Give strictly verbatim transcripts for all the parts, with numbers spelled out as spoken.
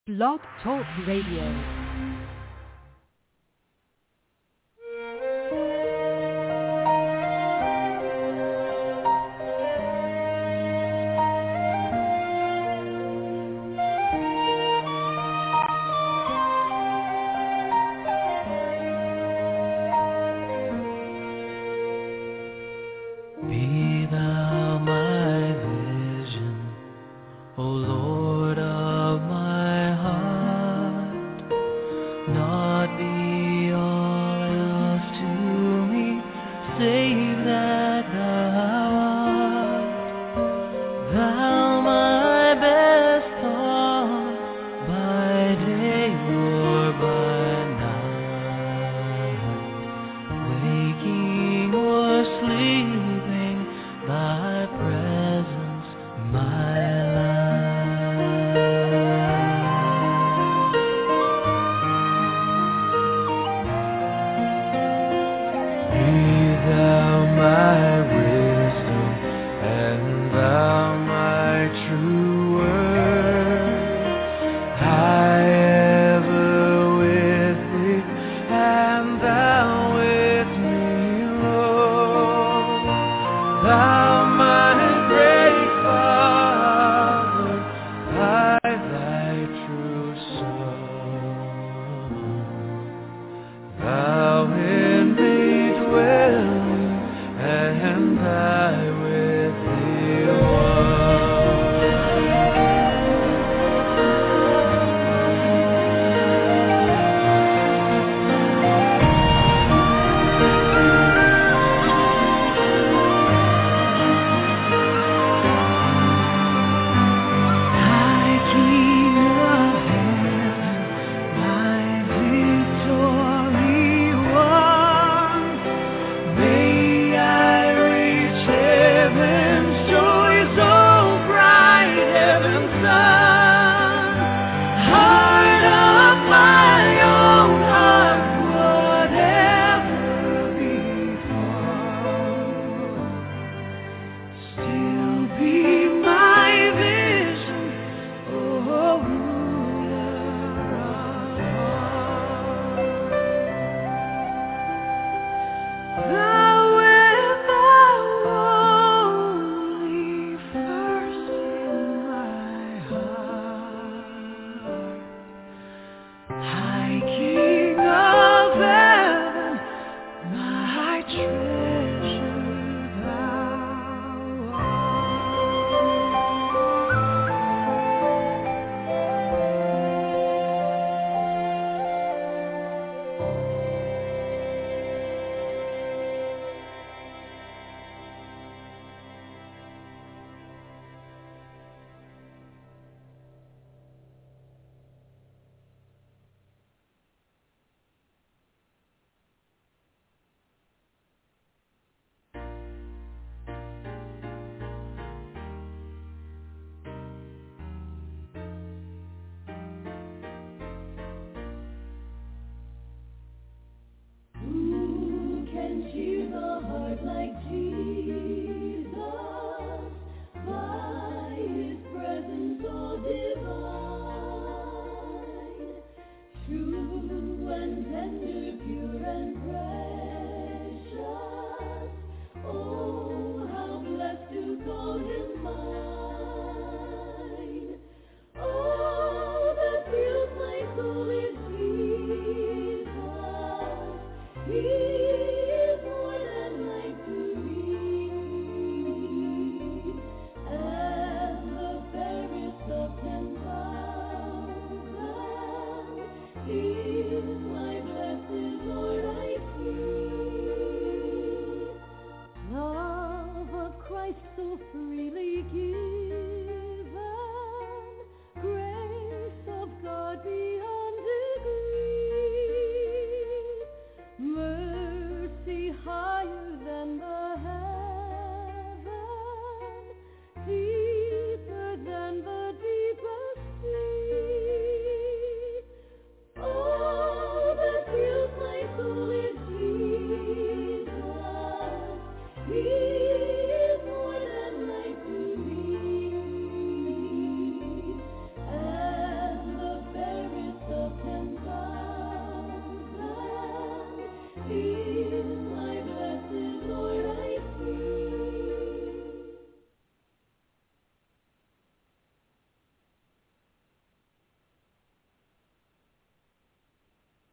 Blog Talk Radio.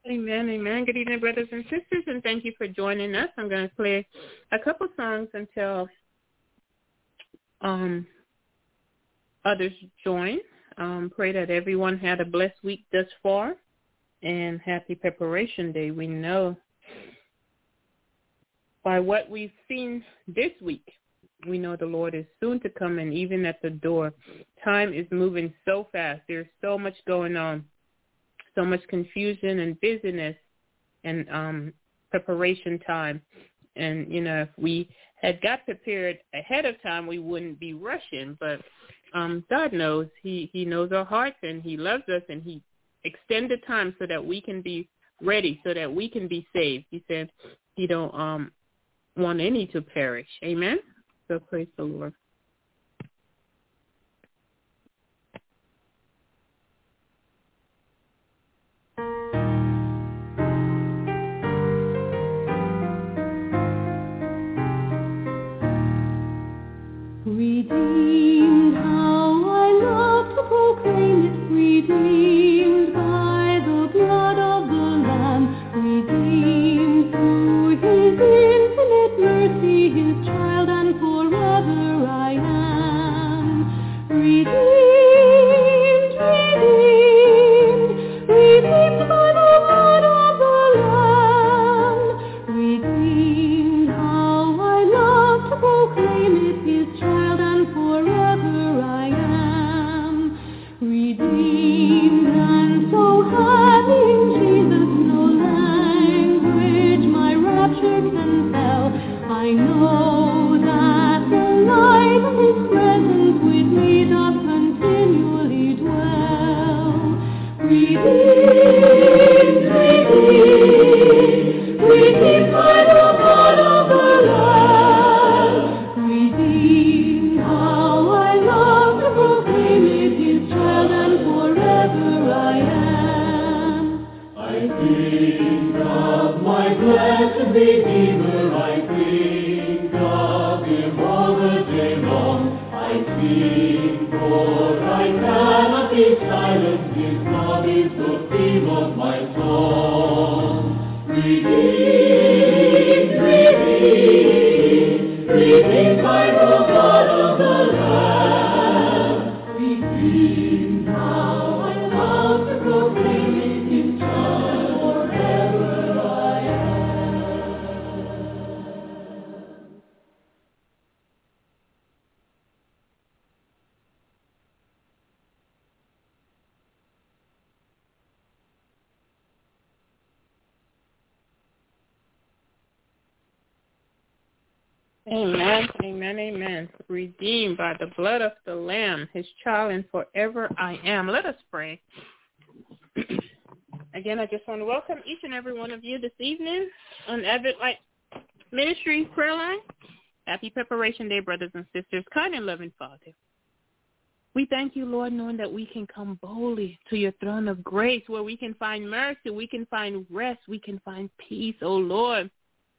Amen, amen. Good evening, brothers and sisters, and thank you for joining us. I'm going to play a couple songs until um, others join. Um, pray that everyone had a blessed week thus far, and happy Preparation Day. We know by what we've seen this week, we know the Lord is soon to come, and even at the door. Time is moving so fast. There's so much going on. So much confusion and busyness and um, preparation time. And, you know, if we had got prepared ahead of time, we wouldn't be rushing. But um, God knows. He, he knows our hearts, and he loves us, and he extended time so that we can be ready, so that we can be saved. He said he don't um, want any to perish. Amen? So praise the Lord. Redeemed, how I love to proclaim it, redeemed by the blood of the Lamb, redeemed through his infinite mercy, his child, and forever I am. Redeemed, redeemed, redeemed by the blood of the Lamb, redeemed, how I love to proclaim it, his child. Forever I am redeemed, and so having Jesus no language my rapture can tell, I know that the light of his presence with me doth continually dwell. Redeemed, redeemed, redeemed by the blood of the Lamb, redeemed. How I love to proclaim it, his child, and forever I am. I think of my blessed Redeemer, I think of him all the day long. I sing, for I cannot be silent, his love is the theme of my song. Redeemed, redeemed, redeemed by the blood of the Lamb, redeemed, how I love to proclaim it, his child, forever I am. Amen, amen, amen. Redeemed by the blood of the Lamb, his child, and forever I am. Let us pray. Again, I just want to welcome each and every one of you this evening on Advent Light Ministries prayer line. Happy Preparation Day, brothers and sisters. Kind and loving Father, we thank you, Lord, knowing that we can come boldly to your throne of grace, where we can find mercy, we can find rest, we can find peace, oh Lord.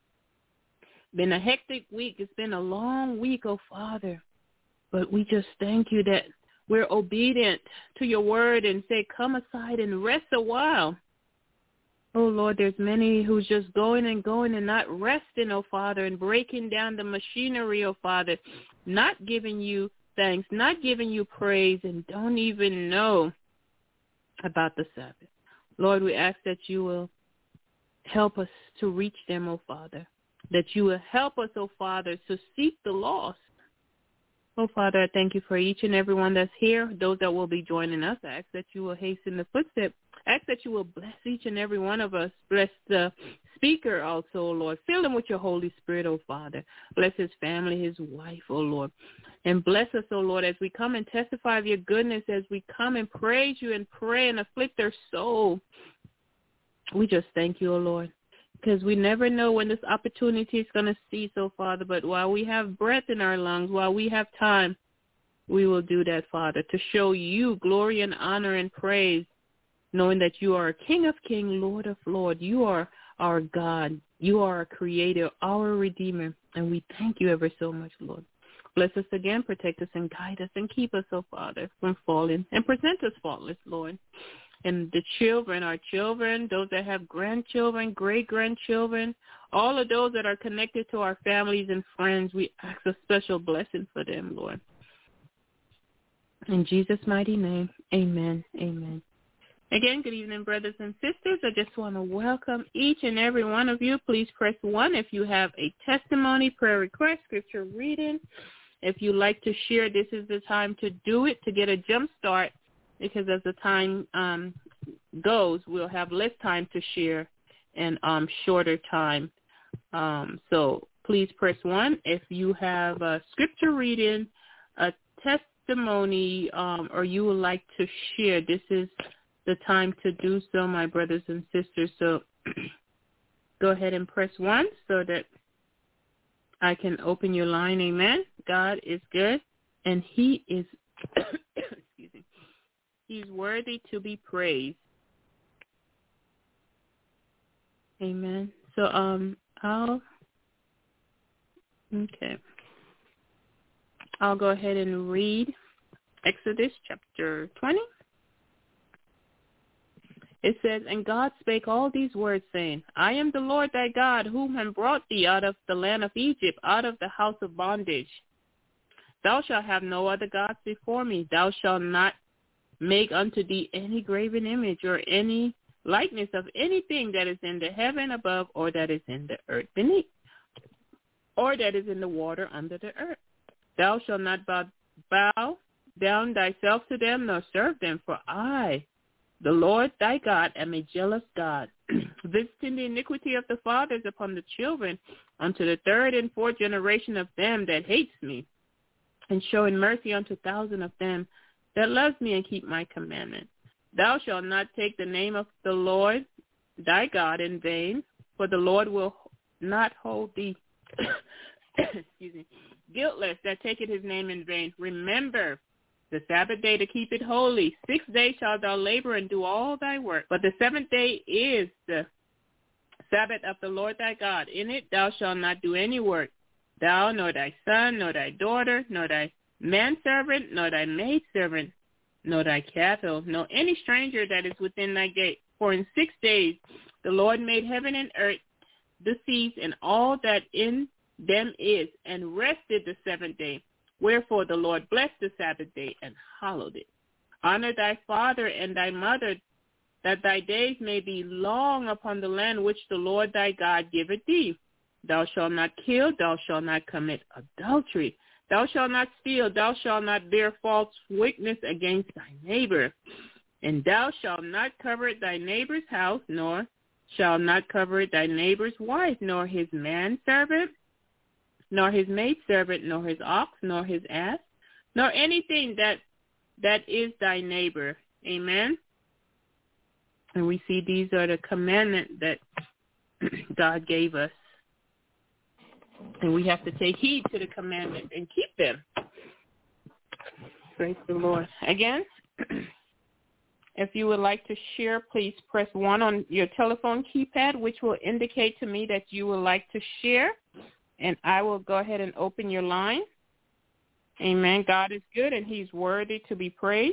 Been a hectic week. It's been a long week, oh Father. But we just thank you that we're obedient to your word and say, come aside and rest a while. Oh Lord, there's many who's just going and going and not resting, oh Father, and breaking down the machinery, oh Father, not giving you thanks, not giving you praise, and don't even know about the Sabbath. Lord, we ask that you will help us to reach them, oh Father, that you will help us, oh Father, to seek the lost. Oh Father, I thank you for each and every one that's here, those that will be joining us. I ask that you will hasten the footsteps. I ask that you will bless each and every one of us. Bless the speaker also, oh Lord. Fill him with your Holy Spirit, oh Father. Bless his family, his wife, oh Lord. And bless us, oh Lord, as we come and testify of your goodness, as we come and praise you and pray and afflict their soul. We just thank you, oh Lord, because we never know when this opportunity is going to cease, oh Father. But while we have breath in our lungs, while we have time, we will do that, Father, to show you glory and honor and praise, knowing that you are King of kings, Lord of lords. You are our God. You are our creator, our Redeemer. And we thank you ever so much, Lord. Bless us again, protect us and guide us and keep us, oh Father, from falling. And present us faultless, Lord. and the children, our children, those that have grandchildren, great-grandchildren, all of those that are connected to our families and friends, we ask a special blessing for them, Lord. In Jesus' mighty name, amen, amen. Again, good evening, brothers and sisters. I just want to welcome each and every one of you. Please press one if you have a testimony, prayer request, scripture reading. If you like to share, this is the time to do it, to get a jump start, because as the time um, goes, we'll have less time to share and um, shorter time. Um, so please press one if you have a scripture reading, a testimony, um, or you would like to share. This is the time to do so, my brothers and sisters. So go ahead and press one so that I can open your line. Amen. God is good, and he is excuse me, he's worthy to be praised. Amen. So um I'll okay. I'll go ahead and read Exodus chapter twenty. It says, "And God spake all these words, saying, I am the Lord thy God, whom have brought thee out of the land of Egypt, out of the house of bondage. Thou shalt have no other gods before me. Thou shalt not make unto thee any graven image or any likeness of anything that is in the heaven above, or that is in the earth beneath, or that is in the water under the earth. Thou shalt not bow, bow down thyself to them, nor serve them, for I, the Lord thy God, am a jealous God, visiting the iniquity of the fathers upon the children, unto the third and fourth generation of them that hates me, and showing mercy unto thousand of them that loves me and keep my commandment. Thou shalt not take the name of the Lord thy God in vain, for the Lord will not hold thee excuse me, guiltless that taketh his name in vain. Remember the Sabbath day to keep it holy. Six days shalt thou labor and do all thy work. But the seventh day is the Sabbath of the Lord thy God. In it thou shalt not do any work, thou, nor thy son, nor thy daughter, nor thy manservant, nor thy maidservant, nor thy cattle, nor any stranger that is within thy gate. For in six days the Lord made heaven and earth, the seas, and all that in them is, and rested the seventh day. Wherefore the Lord blessed the Sabbath day and hallowed it. Honor thy father and thy mother, that thy days may be long upon the land which the Lord thy God giveth thee. Thou shalt not kill, thou shalt not commit adultery, thou shalt not steal, thou shalt not bear false witness against thy neighbor. And thou shalt not covet thy neighbor's house, nor shalt not covet thy neighbor's wife, nor his manservant, nor his maidservant, nor his ox, nor his ass, nor anything that that is thy neighbor." Amen. And we see these are the commandments that God gave us. And we have to take heed to the commandments and keep them. Praise the Lord. Again, if you would like to share, please press one on your telephone keypad, which will indicate to me that you would like to share. And I will go ahead and open your line. Amen. God is good, and he's worthy to be praised.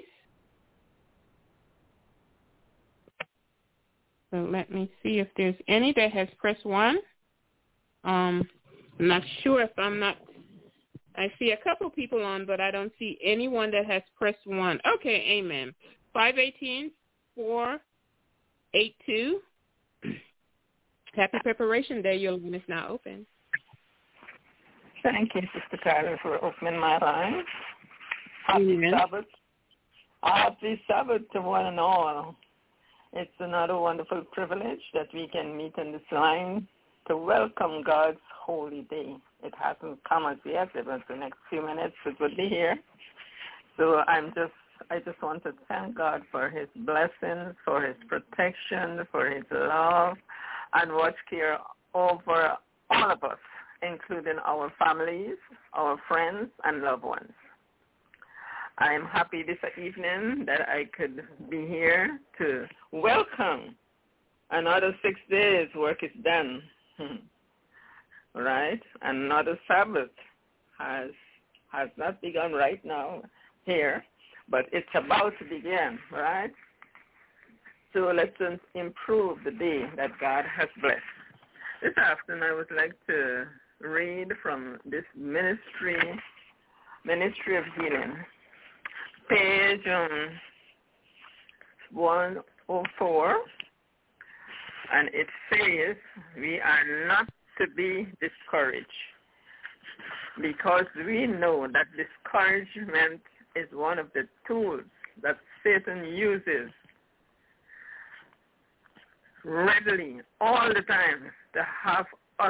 So let me see if there's any that has pressed one. Um, I'm not sure if I'm not. I see a couple people on, but I don't see anyone that has pressed one. Okay, amen. five one eight, four eight two. Happy Preparation Day. Your line is now open. Thank you, Sister Carter, for opening my line. Happy Amen. Sabbath. Happy Sabbath to one and all. It's another wonderful privilege that we can meet in this line to welcome God's holy day. It hasn't come as yet, but the next few minutes it will be here. So I'm just, I just want to thank God for his blessings, for his protection, for his love, and watch care over all of us, including our families, our friends, and loved ones. I am happy this evening that I could be here to welcome another six days work is done, right? Another Sabbath has has not begun right now here, but it's about to begin, right? So let's improve the day that God has blessed. This afternoon I would like to read from this ministry, Ministry of Healing, page um, one oh four, and it says, we are not to be discouraged, because we know that discouragement is one of the tools that Satan uses readily all the time to have us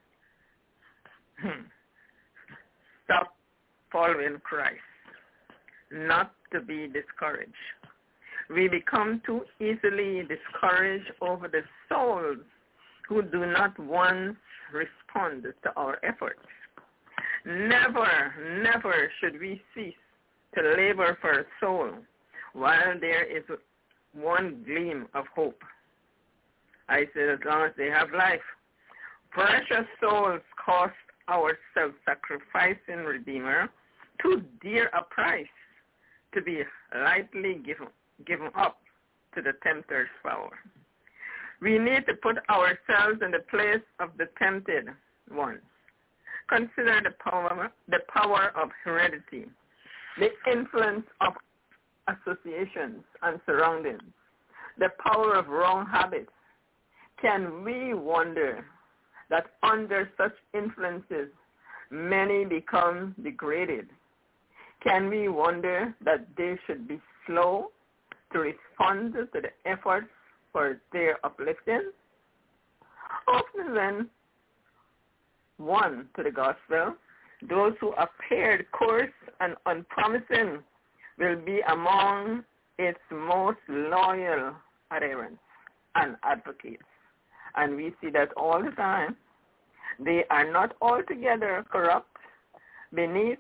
stop following Christ, not to be discouraged. We become too easily discouraged over the souls who do not once respond to our efforts. Never, never should we cease to labor for a soul while there is one gleam of hope. I said, as long as they have life. Precious souls cost our self-sacrificing Redeemer too dear a price to be lightly given, given up to the tempter's power. We need to put ourselves in the place of the tempted ones. Consider the power, the power of heredity, the influence of associations and surroundings, the power of wrong habits. Can we wonder that under such influences, many become degraded? Can we wonder that they should be slow to respond to the efforts for their uplifting? Often when won to the gospel, those who appeared coarse and unpromising will be among its most loyal adherents and advocates. And we see that all the time. They are not altogether corrupt beneath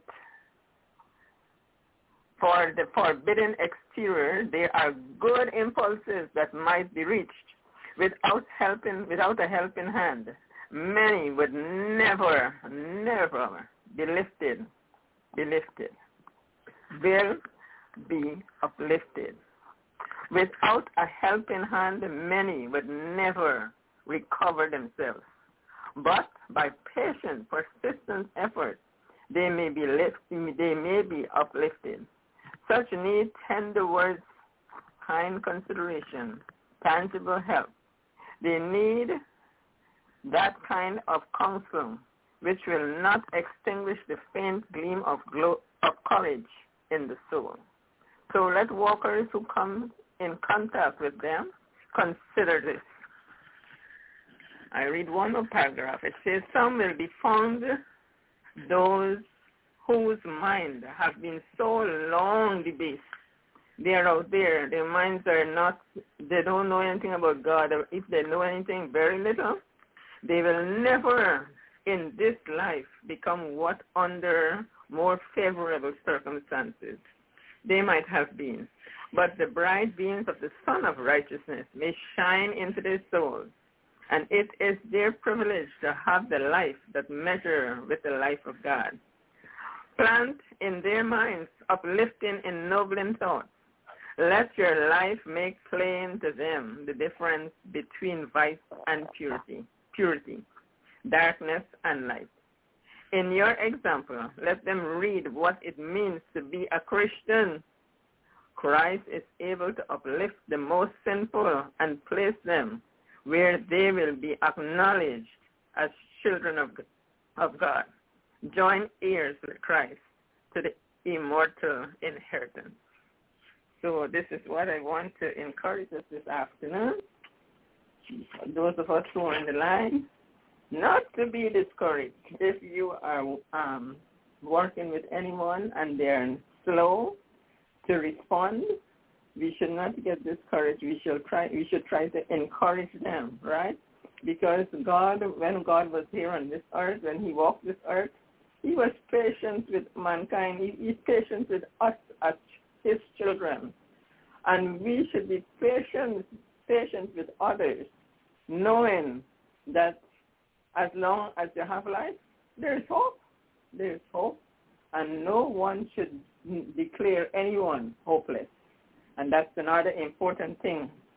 for the forbidden exterior. There are good impulses that might be reached without helping, without a helping hand. Many would never, never be lifted, be lifted, will be uplifted. Without a helping hand, many would never recover themselves. But by patient, persistent effort, they may be lift, they may be uplifted. Such need tender words, kind consideration, tangible help. They need that kind of counsel which will not extinguish the faint gleam of, glow, of courage in the soul. So let walkers who come in contact with them consider this. I read one more paragraph. It says, some will be found those whose minds have been so long debased. They are out there. Their minds are not, they don't know anything about God. Or if they know anything, very little. They will never in this life become what under more favorable circumstances they might have been. But the bright beams of the Sun of Righteousness may shine into their souls. And it is their privilege to have the life that measures with the life of God. Plant in their minds uplifting, ennobling thoughts. Let your life make plain to them the difference between vice and purity, purity, darkness and light. In your example, let them read what it means to be a Christian. Christ is able to uplift the most sinful and place them where they will be acknowledged as children of, of God. Join heirs with Christ to the immortal inheritance. So this is what I want to encourage us this afternoon. Those of us who are on the line, not to be discouraged. If you are um, working with anyone and they're slow to respond, we should not get discouraged. We should try. We should try to encourage them, right? Because God, when God was here on this earth, when He walked this earth, He was patient with mankind. He, he's patient with us as His children, and we should be patient, patient with others, knowing that as long as you have life, there is hope. There is hope, and no one should declare anyone hopeless. And that's another important thing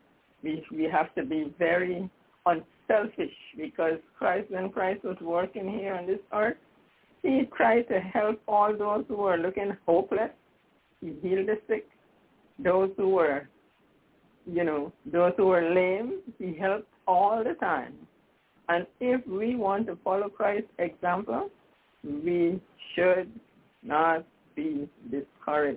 We we have to be very unselfish, because Christ, when Christ was working here on this earth, he tried to help all those who were looking hopeless. He healed the sick. Those who were, you know, those who were lame, he helped all the time. And if we want to follow Christ's example, we should not be discouraged.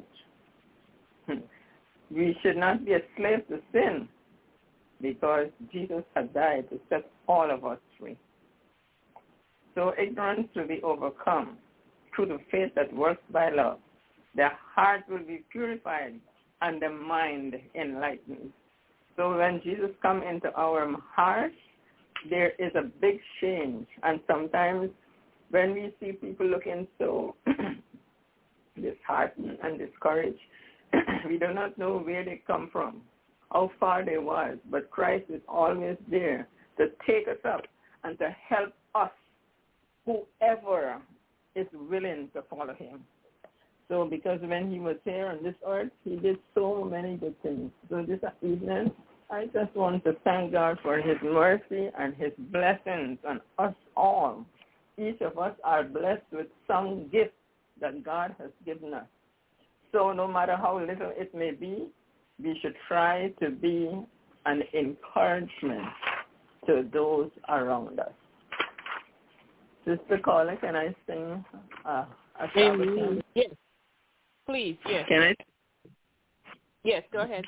We should not be a slave to sin, because Jesus had died to set all of us free. So ignorance will be overcome through the faith that works by love. The heart will be purified and the mind enlightened. So when Jesus comes into our heart, there is a big change. And sometimes when we see people looking so disheartened and discouraged, we do not know where they come from, how far they was. But Christ is always there to take us up and to help us, whoever is willing to follow him. So because when he was here on this earth, he did so many good things. So this evening, I just want to thank God for his mercy and his blessings on us all. Each of us are blessed with some gift that God has given us. So no matter how little it may be, we should try to be an encouragement to those around us. Sister Carla, can I sing uh, a Amen. Yes, please, yes. Can I? Yes, go ahead.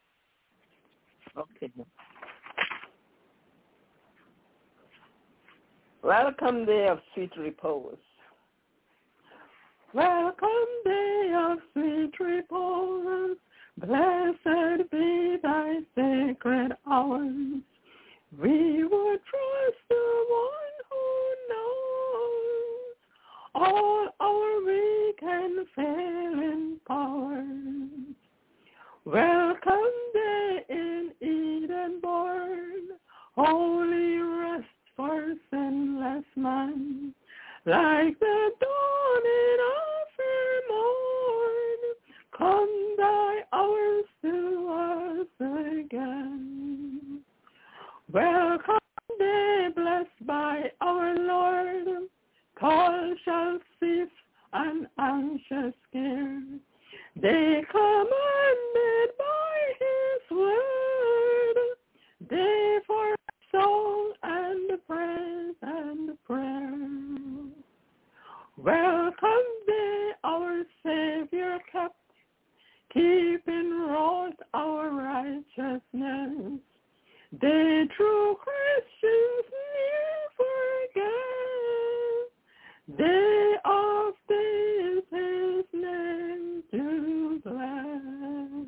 Okay. Welcome, day of sweet repose. Welcome, day of sweet repose. Blessed be thy sacred hours. We will trust the one who knows all our weak and failing powers. Welcome day in Eden born, holy rest for sinless man, like the dawning of her morn. Come thy hours to us again. Welcome day blessed by our Lord, call shall cease and anxious care. They commanded by his word, they for song and praise and prayer. Welcome day our Savior kept, keeping wrought our righteousness. They true Christians never forget, they of days his name do bless.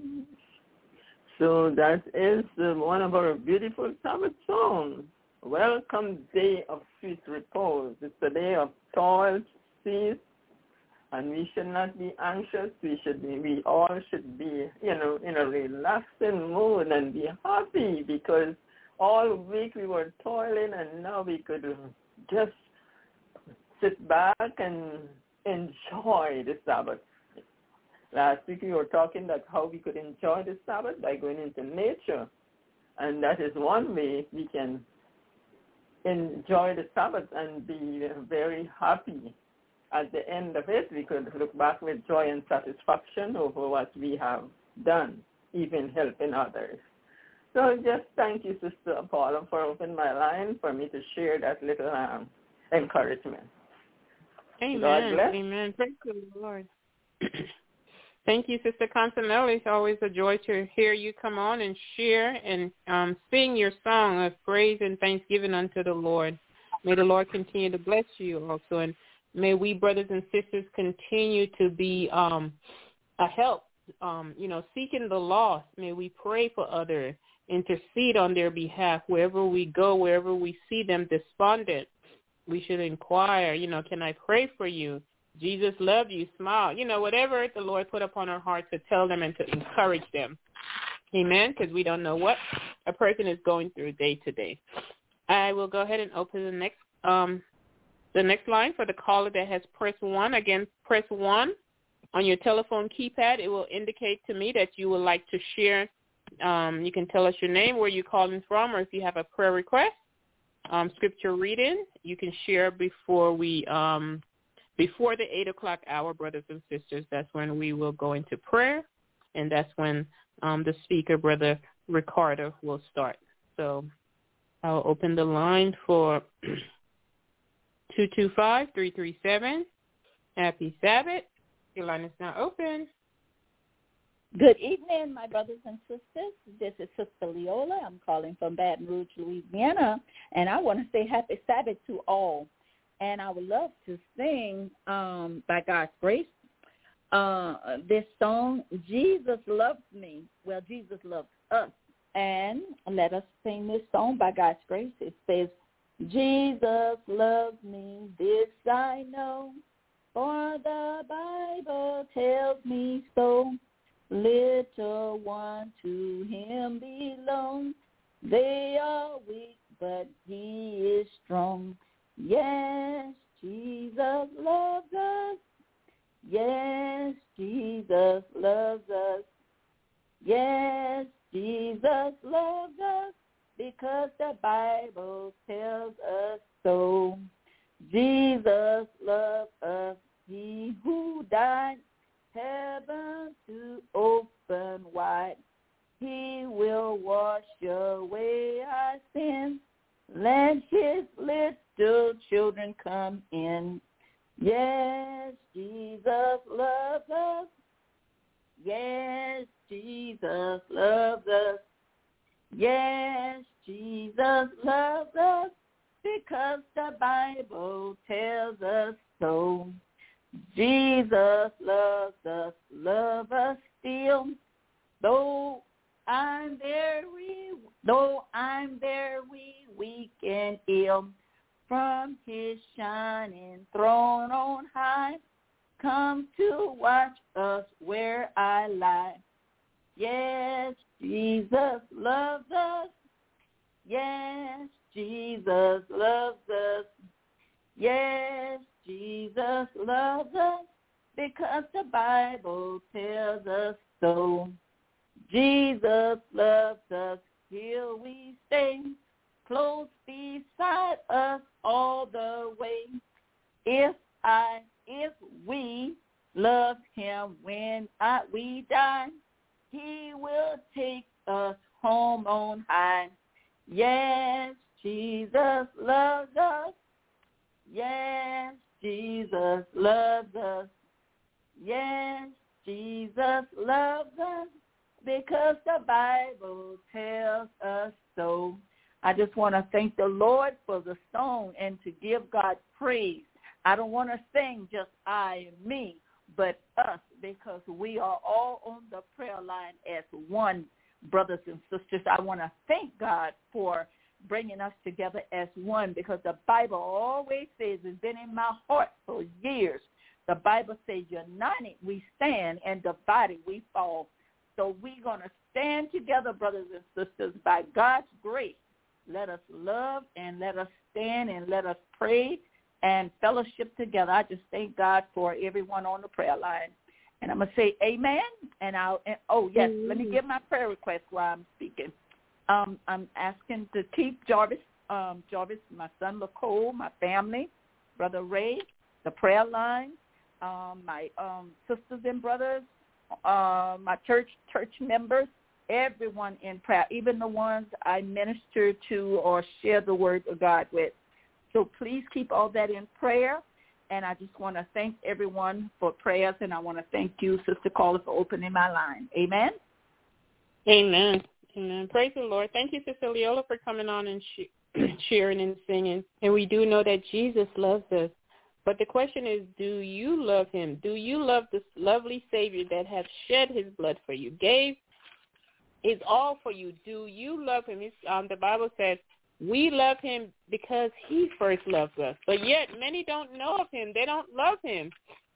So that is uh, one of our beautiful Sabbath songs. Welcome day of sweet repose. It's a day of toil, cease, and we should not be anxious. We should be, we all should be, you know, in a relaxing mood and be happy, because all week we were toiling and now we could just sit back and enjoy the Sabbath. Last week we were talking about how we could enjoy the Sabbath by going into nature, and that is one way we can enjoy the Sabbath and be very happy. At the end of it, we could look back with joy and satisfaction over what we have done, even helping others. So just thank you, Sister Paula, for opening my line for me to share that little um, encouragement. Amen. God bless. Amen. Thank you, Lord. Thank you, Sister Consuelo. It's always a joy to hear you come on and share and um, sing your song of praise and thanksgiving unto the Lord. May the Lord continue to bless you also, and may we, brothers and sisters, continue to be um, a help, um, you know, seeking the lost. May we pray for others, intercede on their behalf wherever we go, wherever we see them despondent. We should inquire, you know, can I pray for you? Jesus loved you, smile. You know, whatever the Lord put upon our heart to tell them and to encourage them. Amen, because we don't know what a person is going through day to day. I will go ahead and open the next um, the next line for the caller that has pressed one. Again, press one on your telephone keypad. It will indicate to me that you would like to share Um, you can tell us your name, where you're calling from, or if you have a prayer request, um, scripture reading, you can share before we um, before the eight o'clock hour, brothers and sisters. That's when we will go into prayer, and that's when um, the speaker, Brother Ricardo, will start. So I'll open the line for two two five, three three seven. Happy Sabbath. Your line is now open. Good evening, my brothers and sisters. This is Sister Leola. I'm calling from Baton Rouge, Louisiana, and I want to say happy Sabbath to all. And I would love to sing, um, by God's grace, uh, this song, Jesus Loves Me. Well, Jesus loves us. And let us sing this song by God's grace. It says, Jesus loves me, this I know, for the Bible tells me so. Little one to him belong. They are weak, but he is strong. Yes, Jesus loves us. Yes, Jesus loves us. Yes, Jesus loves us, because the Bible tells us so. Jesus loves us, he who died, heaven to open wide. He will wash away our sins. Let his little children come in. Yes, Jesus loves us. Yes, Jesus loves us. Yes, Jesus loves us, because the Bible tells us so. Jesus loves us, love us still, though I'm very, though I'm very weak and ill. From his shining throne on high, come to watch us where I lie. Yes, Jesus loves us. Yes, Jesus loves us. Yes, Jesus loves us, because the Bible tells us so. Jesus loves us, here we stay, close beside us all the way. If I, if we love him when I, we die, he will take us home on high. Yes, Jesus loves us. Yes, Jesus loves us. Yes, Jesus loves us, because the Bible tells us so. I just want to thank the Lord for the song and to give God praise. I don't want to sing just I and me, but us, because we are all on the prayer line as one, brothers and sisters. I want to thank God for bringing us together as one, because the Bible always says, it's been in my heart for years. The Bible says, united we stand and divided we fall. So we're going to stand together, brothers and sisters, by God's grace. Let us love and let us stand and let us pray and fellowship together. I just thank God for everyone on the prayer line. And I'm going to say amen. And I'll, and, oh, yes, mm-hmm. Let me give my prayer request while I'm speaking. Um, I'm asking to keep Jarvis, um, Jarvis, my son LaCole, my family, Brother Ray, the prayer line, um, my um, sisters and brothers, uh, my church church members, everyone in prayer, even the ones I minister to or share the word of God with. So please keep all that in prayer. And I just want to thank everyone for prayers, and I want to thank you, Sister Carla, for opening my line. Amen? Amen. Amen. Praise the Lord. Thank you, Sister Leola, for coming on and sh- cheering and singing. And we do know that Jesus loves us. But the question is, do you love him? Do you love this lovely Savior that has shed his blood for you, gave his all for you? Do you love him? It's, um, the Bible says we love him because he first loved us. But yet many don't know of him. They don't love him.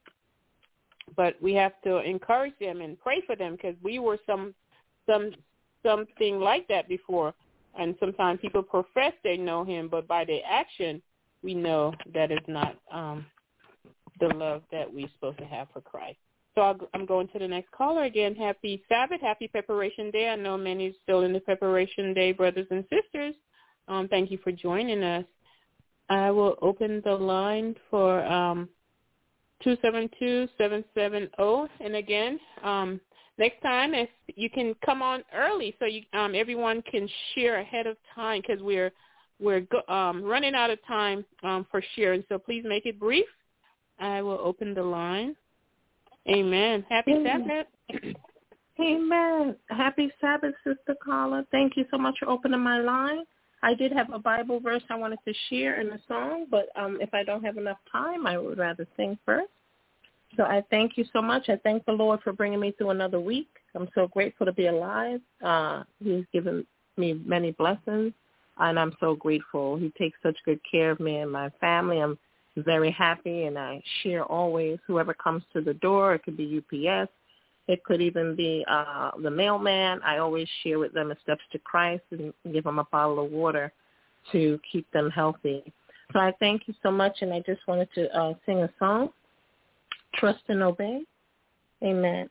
But we have to encourage them and pray for them, because we were some some something like that before. And sometimes people profess they know him, but by their action, we know that is not um, the love that we're supposed to have for Christ. so I'll, I'm going to the next caller again. Happy Sabbath, happy Preparation Day. I know many are still in the Preparation Day, brothers and sisters. Um, thank you for joining us. I will open the line for um, two seven two, seven seven zero. And again, um, next time, if you can come on early so you, um, everyone can share ahead of time because we're we're go, um, running out of time um, for sharing. So please make it brief. I will open the line. Amen. Happy Amen. Sabbath. Amen. Happy Sabbath, Sister Carla. Thank you so much for opening my line. I did have a Bible verse I wanted to share in a song, but um, if I don't have enough time, I would rather sing first. So I thank you so much. I thank the Lord for bringing me through another week. I'm so grateful to be alive. Uh, he's given me many blessings, and I'm so grateful. He takes such good care of me and my family. I'm very happy, and I share always. Whoever comes to the door, it could be U P S, it could even be uh, the mailman. I always share with them the steps to Christ and give them a bottle of water to keep them healthy. So I thank you so much, and I just wanted to uh, sing a song, Trust and Obey. Amen.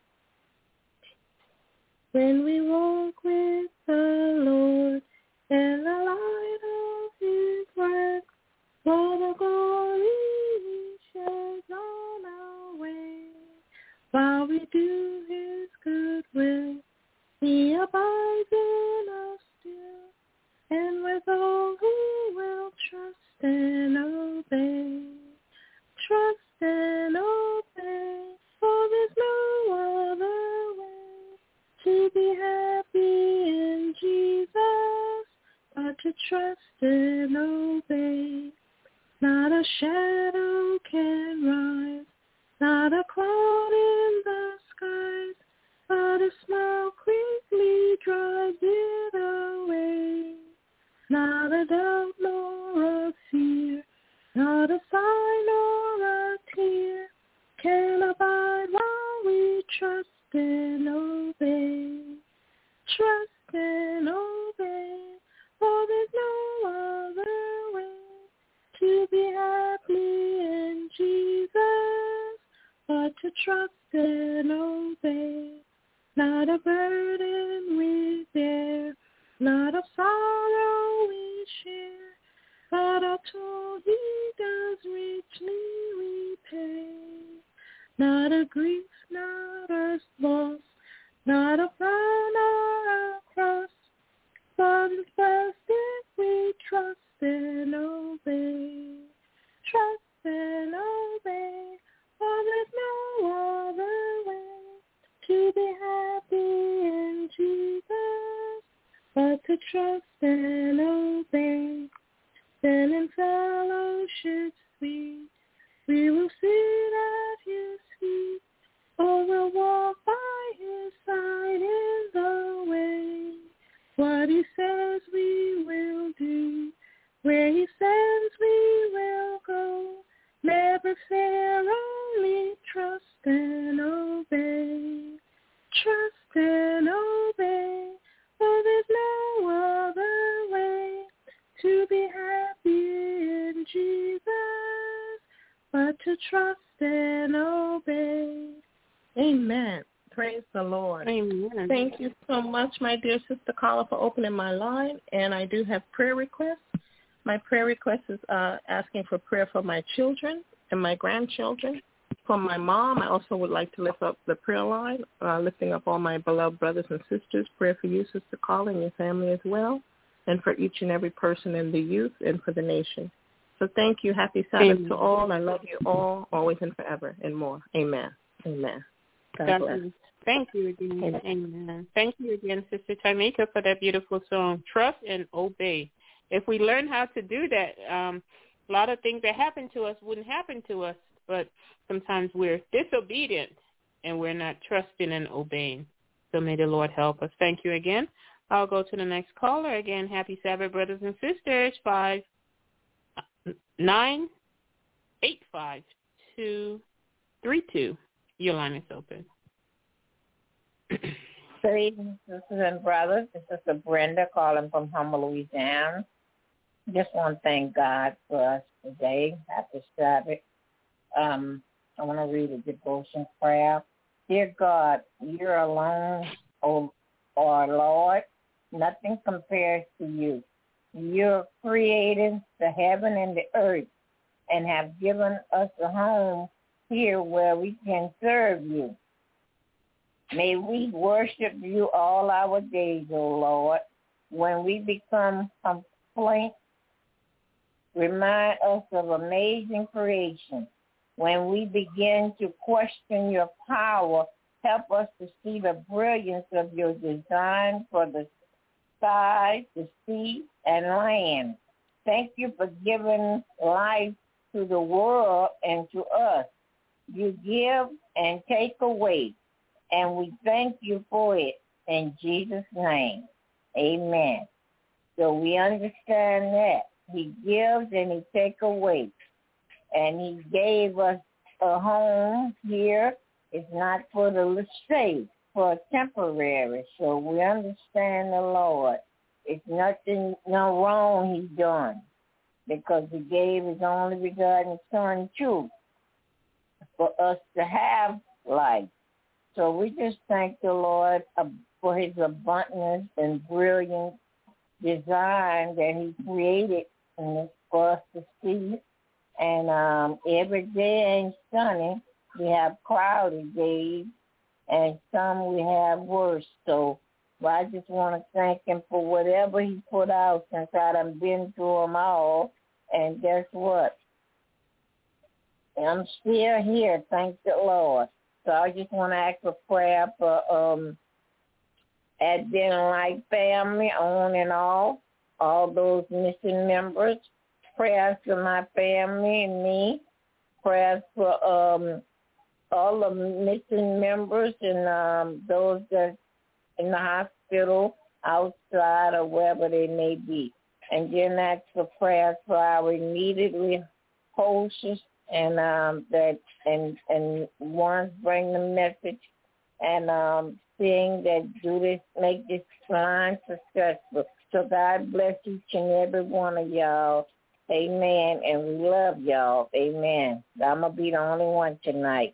When we walk with the Lord in the light of his word, for the glory he sheds on our way, while we do his good will, he abides in us still, and with all who will trust and obey. Trust and obey, for there's no other way to be happy in Jesus, but to trust and obey. Not a shadow can rise, not a cloud in the skies, but a smile quickly drives it away. Not a doubt nor a fear, not a sign nor a tear, can abide while we trust and obey. Trust and obey, for there's no other way to be happy in Jesus, but to trust and obey. Not a burden we bear, not a sorrow we share, but our toll he does richly repay. Not a grief, not a loss, not a frown or a cross, but instead we trust and obey. Trust and obey, for there's no other way to be happy in Jesus, but to trust and obey. Then in fellowship sweet, we will sit at his feet, or we'll walk by his side in the way. What he says we will do, where he sends we will go. Never fear, only trust and obey. Trust and obey, for there's no other way to be happy in Jesus, but to trust and obey. Amen. Praise the Lord. Amen. Thank you so much, my dear Sister Carla, for opening my line. And I do have prayer requests. My prayer request is uh, asking for prayer for my children and my grandchildren. For my mom, I also would like to lift up the prayer line, uh, lifting up all my beloved brothers and sisters. Prayer for you, Sister Carla, and your family as well, and for each and every person in the youth and for the nation. So thank you. Happy Sabbath Amen. To all. I love you all, always and forever, and more. Amen. Amen. God, God bless. Thank you again. Amen. Amen. Thank you again, Sister Tamika, for that beautiful song, Trust and Obey. If we learn how to do that, um, a lot of things that happen to us wouldn't happen to us, but sometimes we're disobedient and we're not trusting and obeying. So may the Lord help us. Thank you again. I'll go to the next caller. Again, happy Sabbath, brothers and sisters. Five nine eight five two three two. Your line is open. Good evening, sisters and brothers. This is Sister Brenda calling from Humble, Louisiana. Just want to thank God for us today. Happy Sabbath. Um, I want to read a devotion prayer. Dear God, you're alone, oh, oh Lord. Nothing compares to you. You created the heaven and the earth and have given us a home here where we can serve you. May we worship you all our days, O Lord. When we become complaint, remind us of amazing creation. When we begin to question your power, help us to see the brilliance of your design for the sky, the sea, and land. Thank you for giving life to the world and to us. You give and take away, and we thank you for it in Jesus' name. Amen. So we understand that. He gives and he takes away. And he gave us a home here. It's not for the safe, for temporary. So we understand the Lord. It's nothing, no wrong he's done, because he gave his only begotten Son too for us to have life. So we just thank the Lord for his abundance and brilliant design that he created for us to see. And um, every day ain't sunny. We have cloudy days, and some we have worse. So well, I just want to thank him for whatever he put out since I done been through them all. And guess what? I'm still here, thank the Lord. So I just want to ask for prayer for um, Advent Life family on and all, all those missing members. Prayers for my family and me. Prayers for um, all the missing members and um, those that in the hospital, outside, or wherever they may be. And then ask for prayers for our immediately hostess and um, that and and ones bring the message and um, seeing that do this, make this line successful. So God bless each and every one of y'all. Amen. And we love y'all. Amen. I'm going to be the only one tonight.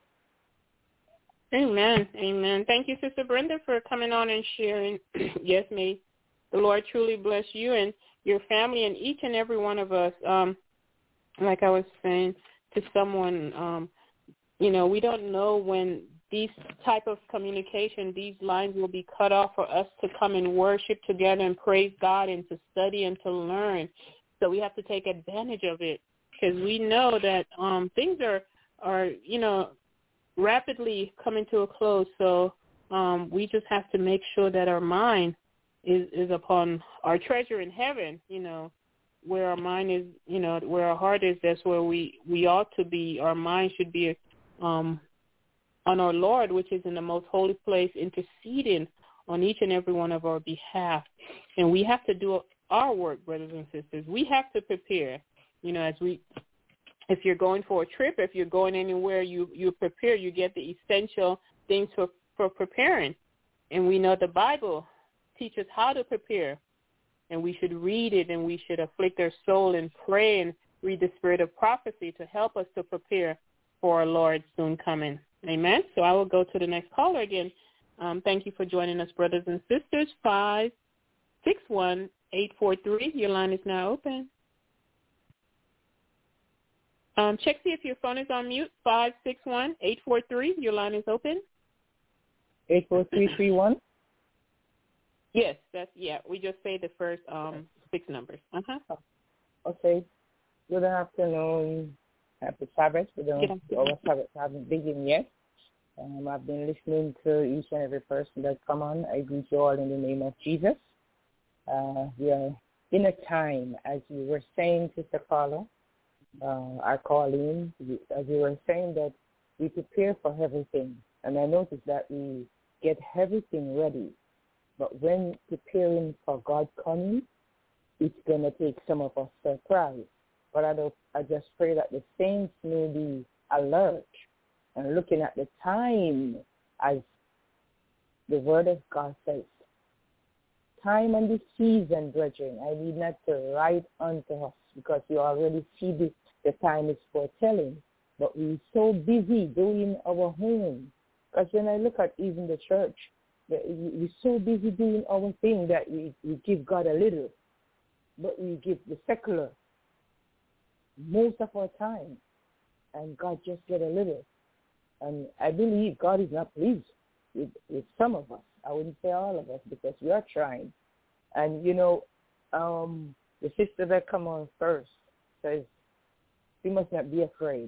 Amen. Amen. Thank you, Sister Brenda, for coming on and sharing. Yes, may the Lord truly bless you and your family and each and every one of us. Um, like I was saying to someone, um, you know, we don't know when these type of communication, these lines will be cut off for us to come and worship together and praise God and to study and to learn. So we have to take advantage of it, because we know that um, things are, are, you know, rapidly coming to a close. So um, we just have to make sure that our mind is, is upon our treasure in heaven, you know, where our mind is, you know, where our heart is, that's where we, we ought to be. Our mind should be um, on our Lord, which is in the most holy place, interceding on each and every one of our behalf. And we have to do our work, brothers and sisters. We have to prepare, you know, as we, if you're going for a trip, if you're going anywhere, you, you prepare, you get the essential things for, for preparing. And we know the Bible teaches how to prepare. And we should read it, and we should afflict our soul and pray and read the spirit of prophecy to help us to prepare for our Lord's soon coming. Amen. So I will go to the next caller again. Um, thank you for joining us, brothers and sisters. five six one, eight four three. Your line is now open. Um, check see if your phone is on mute. five six one, eight four three. Your line is open. eight four three three one? Yes, that's, yeah. We just say the first um, six numbers. Uh-huh. Okay. Good afternoon. Happy Sabbath. We don't, our Sabbath haven't begun yet. Um, I've been listening to each and every person that come on. I greet you all in the name of Jesus. Uh, we are in a time, as you were saying, Sister Carla, uh, I call in, as you were saying, that we prepare for everything. And I noticed that we get everything ready. But when preparing for God's coming, it's going to take some of us surprise. But I, don't, I just pray that the saints may be alert and looking at the time, as the word of God says. Time and the season, brethren, I need not to write unto us, because you already see the, the time is foretelling. But we're so busy doing our home, Because when I look at even the church, the, we're so busy doing our thing that we, we give God a little, but we give the secular most of our time, and God just get a little. And I believe God is not pleased with, with some of us. I wouldn't say all of us, because we are trying. And, you know, um, the sister that come on first says, we must not be afraid.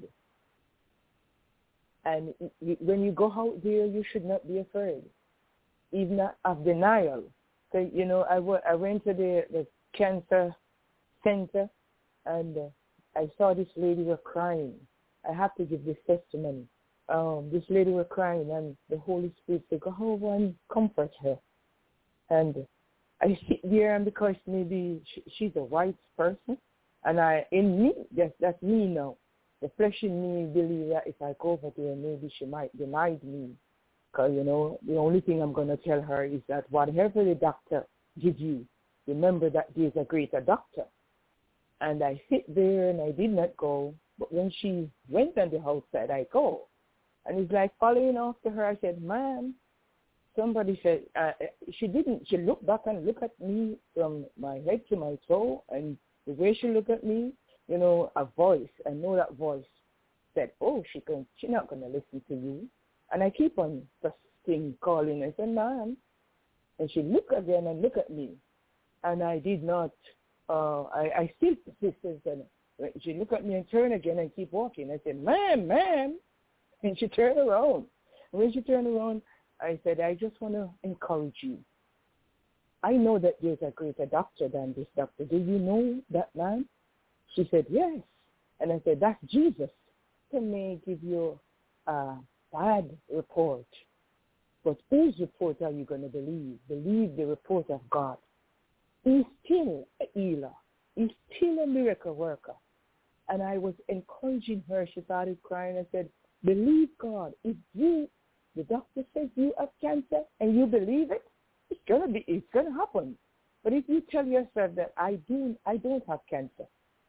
And when you go out there, you should not be afraid, even of denial. So, you know, I, w- I went to the, the cancer center, and uh, I saw this lady was crying. I have to give this testimony. Um, this lady was crying, and the Holy Spirit said, go over and comfort her. And I sit there, and because maybe she, she's a white person, and I, in me, that's, that's me now. The flesh in me believe that if I go over there, maybe she might deny me. Because, you know, the only thing I'm going to tell her is that whatever the doctor gives you, remember that there's a greater doctor. And I sit there, and I did not go. But when she went on the outside, I go. And it's like following after her. I said, ma'am, somebody said, uh, she didn't, she looked back and looked at me from my head to my toe. And the way she looked at me, you know, a voice, I know that voice said, oh, she can, she's not going to listen to you. And I keep on thing calling. I said, ma'am. And she looked again and looked at me. And I did not, uh, I, I still persisted. And she looked at me and turned again and keep walking. I said, ma'am, ma'am. And she turned around. And when she turned around, I said, I just want to encourage you. I know that there's a greater doctor than this doctor. Do you know that man? She said, yes. And I said, that's Jesus. He may give you a bad report. But whose report are you going to believe? Believe the report of God. He's still a healer. He's still a miracle worker. And I was encouraging her. She started crying. I said, believe God. If you, the doctor says you have cancer and you believe it, it's gonna be, it's gonna happen. But if you tell yourself that I do, I don't have cancer,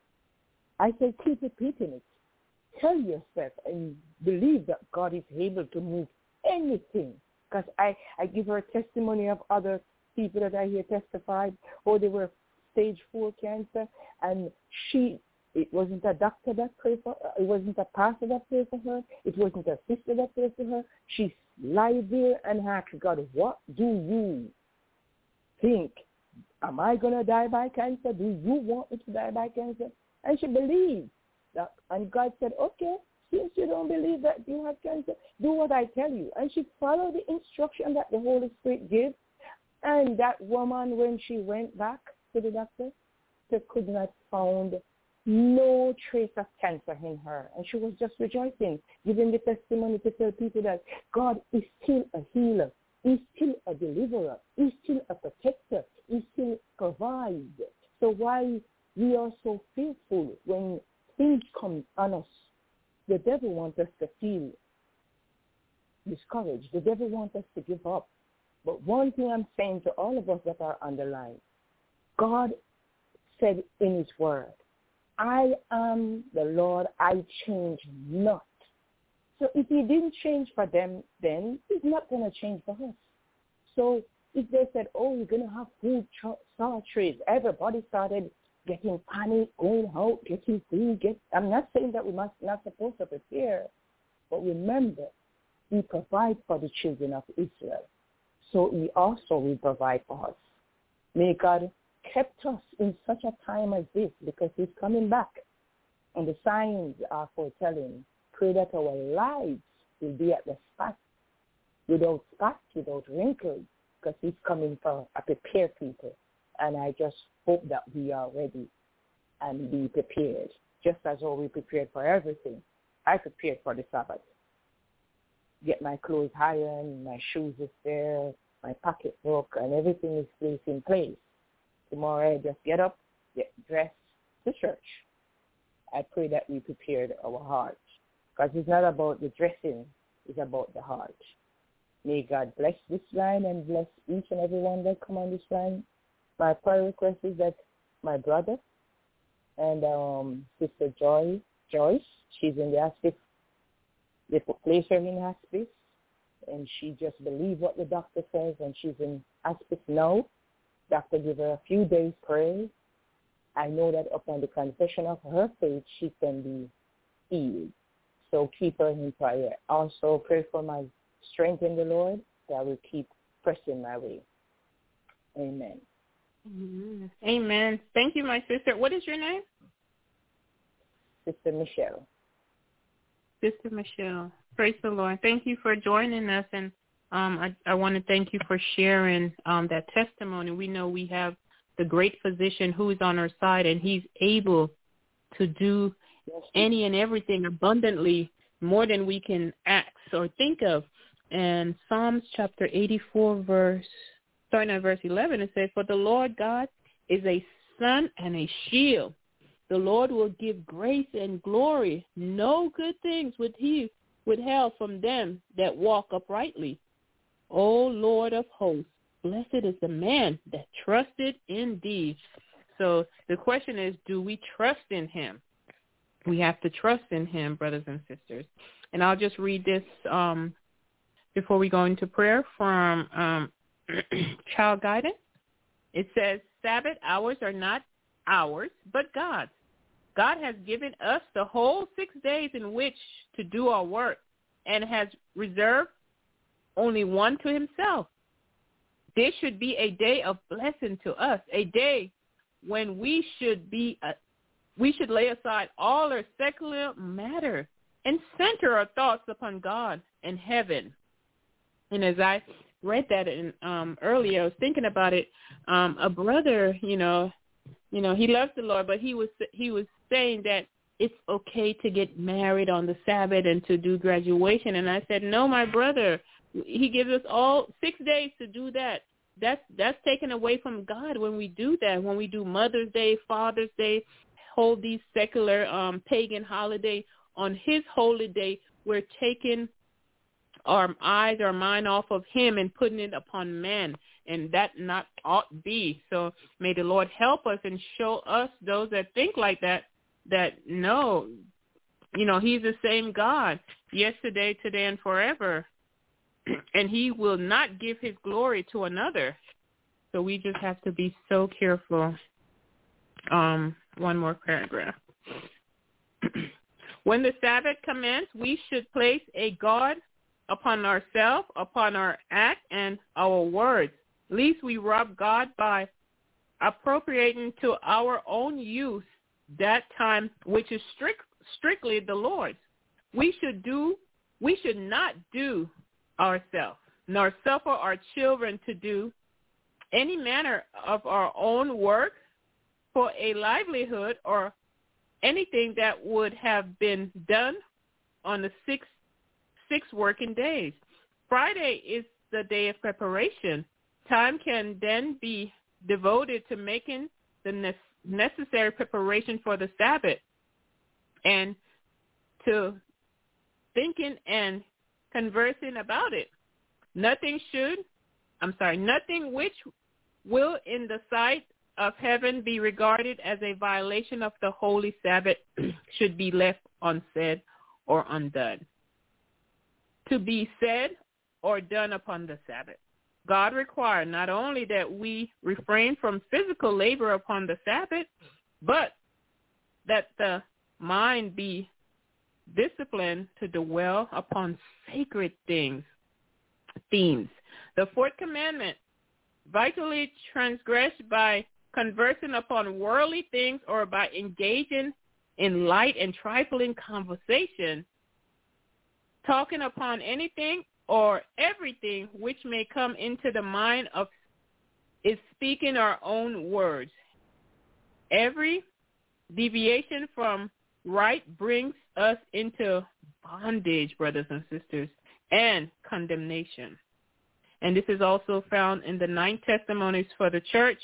I say keep repeating it. Tell yourself and believe that God is able to move anything. Because I, I give her a testimony of other people that I hear testified, or they were stage four cancer, and she, it wasn't a doctor that prayed for her, it wasn't a pastor that prayed for her, it wasn't a sister that prayed for her. She lied there and asked God, what do you think? Am I going to die by cancer? Do you want me to die by cancer? And she believed that. And God said, okay, since you don't believe that you have cancer, do what I tell you. And she followed the instruction that the Holy Spirit gave. And that woman, when she went back to the doctor, they could not find no trace of cancer in her. And she was just rejoicing, giving the testimony to tell people that God is still a healer. He's still a deliverer. He's still a protector. He still provides. So why we are so fearful when things come on us? The devil wants us to feel discouraged. The devil wants us to give up. But one thing I'm saying to all of us that are on the line, God said in his word, I am the Lord, I change not. So if he didn't change for them then, he's not going to change for us. So if they said, oh, you're going to have food shortage, everybody started getting panic, going out, getting food. Get, I'm not saying that we must not supposed to prepare, but remember, we provide for the children of Israel. So he also will provide for us. May God kept us in such a time as this, because he's coming back. And the signs are foretelling. Pray that our lives will be at the spot, without spots, without wrinkles, because he's coming for a prepared people. And I just hope that we are ready and be prepared, just as though we prepared for everything. I prepared for the Sabbath. Get my clothes ironed, my shoes is there, my pocketbook, and everything is placed in place. Tomorrow I just get up, get dressed to church. I pray that we prepared our hearts, because it's not about the dressing, it's about the heart. May God bless this line and bless each and every one that come on this line. My prayer request is that my brother and um, Sister Joy, Joyce, she's in the hospice. They place her in hospice. and she just believes what the doctor says, and she's in hospice now. Doctor give her a few days praise. I know that upon the confession of her faith, she can be healed. So keep her in prayer. Also pray for my strength in the Lord, that I will keep pressing my way. Amen. Amen. Amen. Thank you, my sister. What is your name? Sister Michelle. Sister Michelle. Praise the Lord. Thank you for joining us, and um, I, I want to thank you for sharing um, that testimony. We know we have the great physician who is on our side, and he's able to do any and everything abundantly, more than we can ask or think of. And Psalms chapter eighty-four, verse starting at verse eleven, it says, "For the Lord God is a sun and a shield. The Lord will give grace and glory. No good things would he withheld from them that walk uprightly. O Lord of hosts, blessed is the man that trusted in thee." So the question is, do we trust in him? We have to trust in him, brothers and sisters. And I'll just read this um, before we go into prayer from um, Child Guidance. It says, "Sabbath hours are not ours, but God's. God has given us the whole six days in which to do our work, and has reserved only one to himself. This should be a day of blessing to us, a day when we should be a, we should lay aside all our secular matter and center our thoughts upon God and heaven." And as I read that in, um, earlier, I was thinking about it. Um, a brother, you know, you know, he loves the Lord, but he was he was saying that it's okay to get married on the Sabbath and to do graduation. And I said, no, my brother, he gives us all six days to do that. That's that's taken away from God when we do that. When we do Mother's Day, Father's Day, hold these secular um, pagan holiday on his holy day, we're taking our eyes, our mind off of him and putting it upon man. And that not ought be. So may the Lord help us and show us, those that think like that, that no, you know, he's the same God yesterday, today, and forever. And he will not give his glory to another. So we just have to be so careful. Um, one more paragraph. "When the Sabbath commences, we should place a guard upon ourselves, upon our act, and our words, lest we rob God by appropriating to our own use that time which is strict, strictly the Lord's. We should do, we should not do ourselves, nor suffer our children to do any manner of our own work for a livelihood, or anything that would have been done on the six six working days. Friday is the day of preparation. Time can then be devoted to making the ne- necessary preparation for the Sabbath, and to thinking and conversing about it. Nothing should, I'm sorry, nothing which will in the sight of heaven be regarded as a violation of the holy Sabbath should be left unsaid or undone. To be said or done upon the Sabbath. God required not only that we refrain from physical labor upon the Sabbath, but that the mind be disciplined to dwell upon sacred things, themes. The fourth commandment, vitally transgressed by conversing upon worldly things or by engaging in light and trifling conversation, talking upon anything or everything which may come into the mind of is speaking our own words. Every deviation from right brings us into bondage, brothers and sisters, and condemnation. And this is also found in the Nine Testimonies for the Church,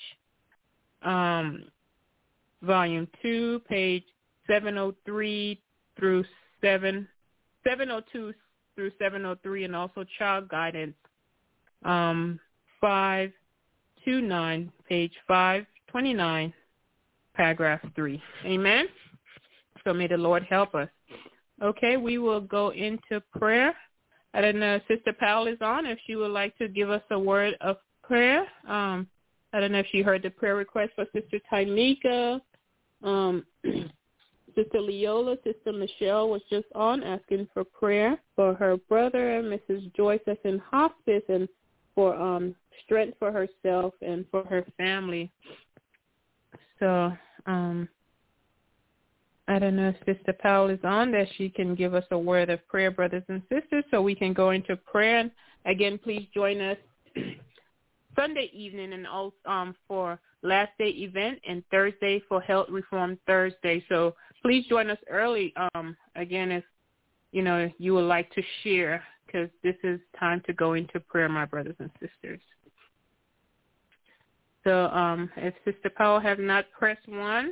um, volume two, page seven oh three through seven, seven oh two through seven oh three, and also Child Guidance, um, five twenty-nine, page five twenty-nine, paragraph three. Amen? So may the Lord help us. Okay, we will go into prayer. I don't know if Sister Powell is on, if she would like to give us a word of prayer. Um, I don't know if she heard the prayer request for Sister Tynika. Um, Sister Leola, Sister Michelle was just on asking for prayer for her brother, Missus Joyce, that's in hospice, and for um, strength for herself and for her family. So um, I don't know if Sister Powell is on, that she can give us a word of prayer, brothers and sisters, so we can go into prayer. And again, please join us Sunday evening and also um, for Last Day event, and Thursday for Health Reform Thursday. So please join us early. Um, again, if you know you would like to share, because this is time to go into prayer, my brothers and sisters. So um, if Sister Powell have not pressed one,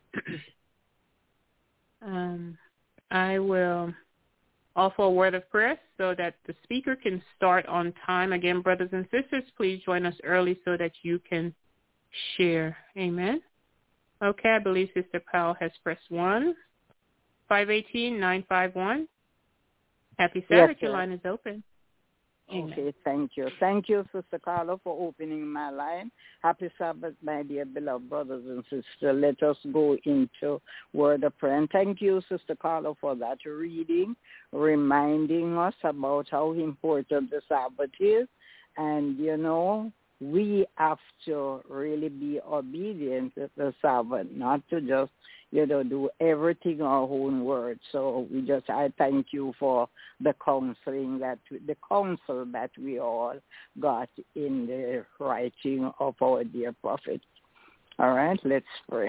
um, I will offer a word of prayer so that the speaker can start on time. Again, brothers and sisters, please join us early so that you can share. Amen. Okay, I believe Sister Powell has pressed one. five one eight, nine five one. Happy Sabbath. Yes, your line is open. Amen. Okay, thank you. Thank you, Sister Carla, for opening my line. Happy Sabbath, my dear beloved brothers and sisters. Let us go into word of prayer. And thank you, Sister Carla, for that reading, reminding us about how important the Sabbath is. And, you know, we have to really be obedient to the Sabbath, not to just, you know, do everything our own word. So we just, I thank you for the counseling that, the counsel that we all got in the writing of our dear prophet. All right, let's pray.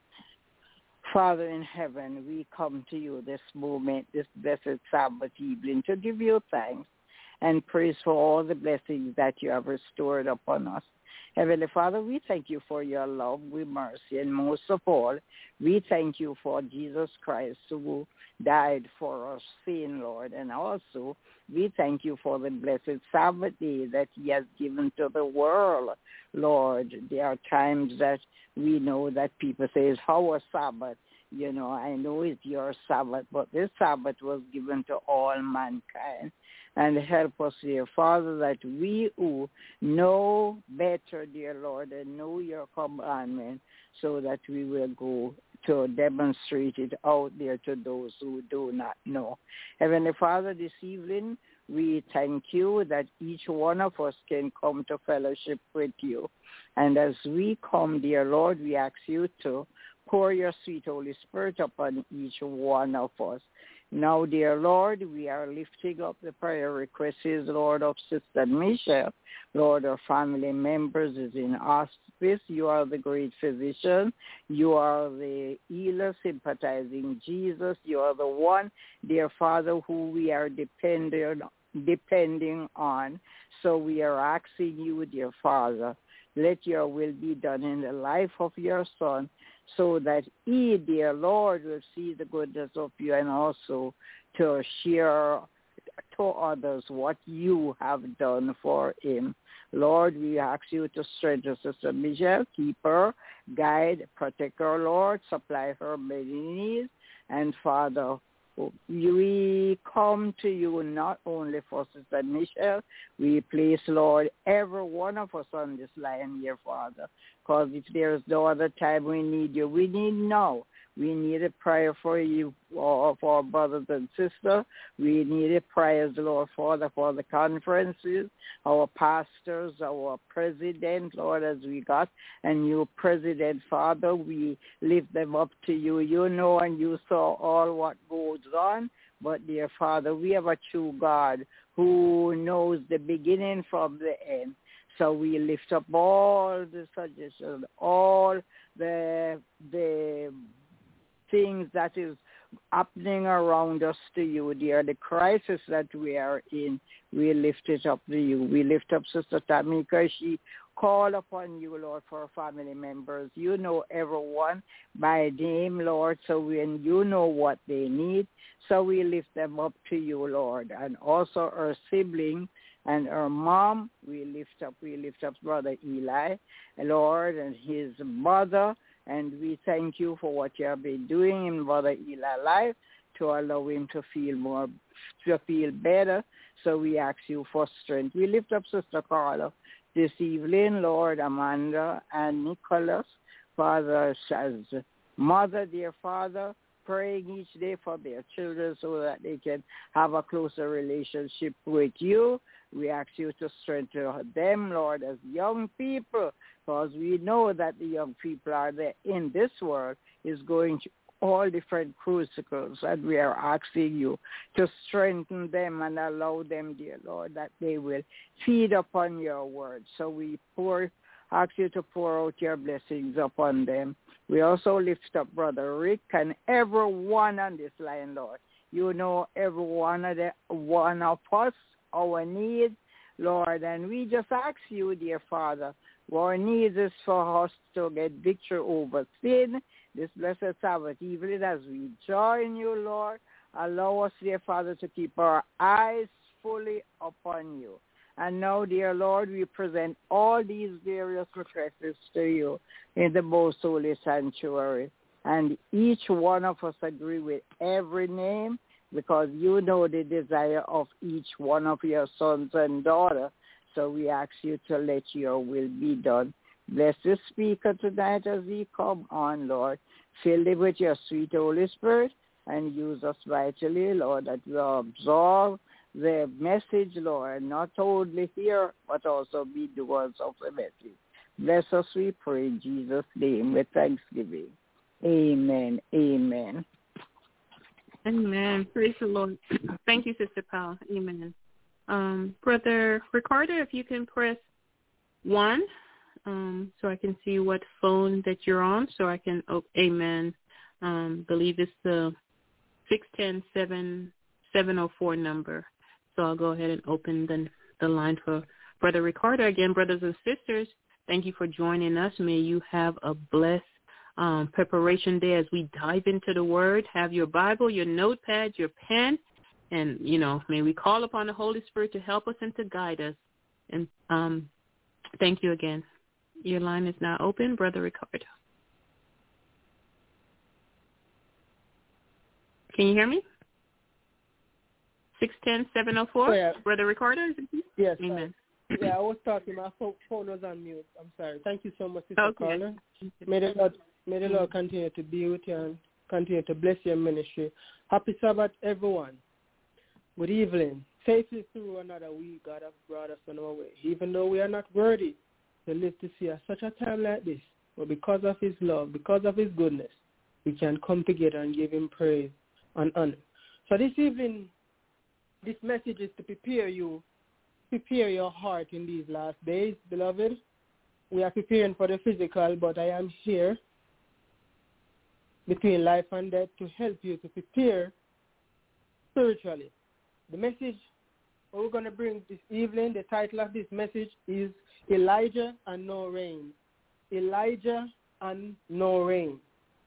Father in heaven, we come to you this moment, this blessed Sabbath evening, to give you thanks and praise for all the blessings that you have restored upon us. Heavenly Father, we thank you for your love, with mercy, and most of all, we thank you for Jesus Christ who died for our sin, Lord. And also, we thank you for the blessed Sabbath day that he has given to the world, Lord. There are times that we know that people say, it's our Sabbath. You know, I know it's your Sabbath, but this Sabbath was given to all mankind. And help us, dear Father, that we who know better, dear Lord, and know your commandment, so that we will go to demonstrate it out there to those who do not know. Heavenly Father, this evening, we thank you that each one of us can come to fellowship with you. And as we come, dear Lord, we ask you to pour your sweet Holy Spirit upon each one of us. Now, dear Lord, we are lifting up the prayer requests, Lord, of Sister Michelle. Lord, our family members is in hospice. You are the great physician. You are the healer, sympathizing Jesus. You are the one, dear Father, who we are dependent, depending on. So we are asking you, dear Father, let your will be done in the life of your son, so that he, dear Lord, will see the goodness of you and also to share to others what you have done for him. Lord, we ask you to strengthen Sister Michelle, keep her, guide, protect her, Lord, supply her many needs. And Father, we come to you not only for Sister Michelle, we place, Lord, every one of us on this line here, Father, because if there's no other time we need you, we need now. We need a prayer for you, for our brothers and sisters. We need a prayer, Lord, Father, for the conferences, our pastors, our president, Lord, as we got a new president, Father. We lift them up to you. You know and you saw all what goes on. But, dear Father, we have a true God who knows the beginning from the end. So we lift up all the suggestions, all the the things that is happening around us to you, dear. The crisis that we are in, we lift it up to you. We lift up Sister Tamika. She called upon you, Lord, for her family members. You know everyone by name, Lord, so when you know what they need, so we lift them up to you, Lord. And also her siblings and her mom, we lift up, we lift up Brother Eli, Lord, and his mother. And we thank you for what you have been doing in Brother Eli's life to allow him to feel more, to feel better. So we ask you for strength. We lift up Sister Carla this evening, Lord, Amanda and Nicholas, Father, as mother, dear Father, praying each day for their children so that they can have a closer relationship with you. We ask you to strengthen them, Lord, as young people, because we know that the young people are there in this world is going to all different crucibles, and we are asking you to strengthen them and allow them, dear Lord, that they will feed upon your word. So we pour, ask you to pour out your blessings upon them. We also lift up Brother Rick and everyone on this line, Lord. You know every one of, the, one of us, our needs, Lord, and we just ask you, dear Father, our needs is for us to get victory over sin. This blessed Sabbath evening as we join you, Lord, allow us, dear Father, to keep our eyes fully upon you. And now, dear Lord, we present all these various requests to you in the most holy sanctuary. And each one of us agree with every name because you know the desire of each one of your sons and daughters. So we ask you to let your will be done. Bless the speaker tonight as he come on, Lord. Fill him with your sweet Holy Spirit and use us vitally, Lord, that we absorb the message, Lord, not only hear, but also be doers of the message. Bless us, we pray, in Jesus' name, with thanksgiving. Amen. Amen. Amen. Praise the Lord. Thank you, Sister Powell. Amen. Um, Brother Ricardo, if you can press one. Um, so I can see what phone that you're on, so I can, oh, amen, um, believe it's the six one zero, seven seven zero four number. So I'll go ahead and open the, the line for Brother Ricardo. Again, brothers and sisters, thank you for joining us. May you have a blessed um, preparation day as we dive into the Word. Have your Bible, your notepad, your pen, and, you know, may we call upon the Holy Spirit to help us and to guide us. And um, thank you again. Your line is now open, Brother Ricardo. Can you hear me? six one zero, seven zero four, oh, yeah. Brother Ricardo? Is it you? Yes. Amen. Uh, yeah, I was talking. My phone was on mute. I'm sorry. Thank you so much, Sister Okay. Carla. May the Lord, may the Lord continue to be with you and continue to bless your ministry. Happy Sabbath, everyone. Good evening. Safely through another week, God has brought us on our way. Even though we are not worthy to live to see at such a time like this, but because of his love, because of his goodness, we can come together and give him praise and honor. So this evening, this message is to prepare you, prepare your heart in these last days, beloved. We are preparing for the physical, but I am here between life and death to help you to prepare spiritually. The message we're going to bring this evening, the title of this message is Elijah and No Rain. Elijah and No Rain.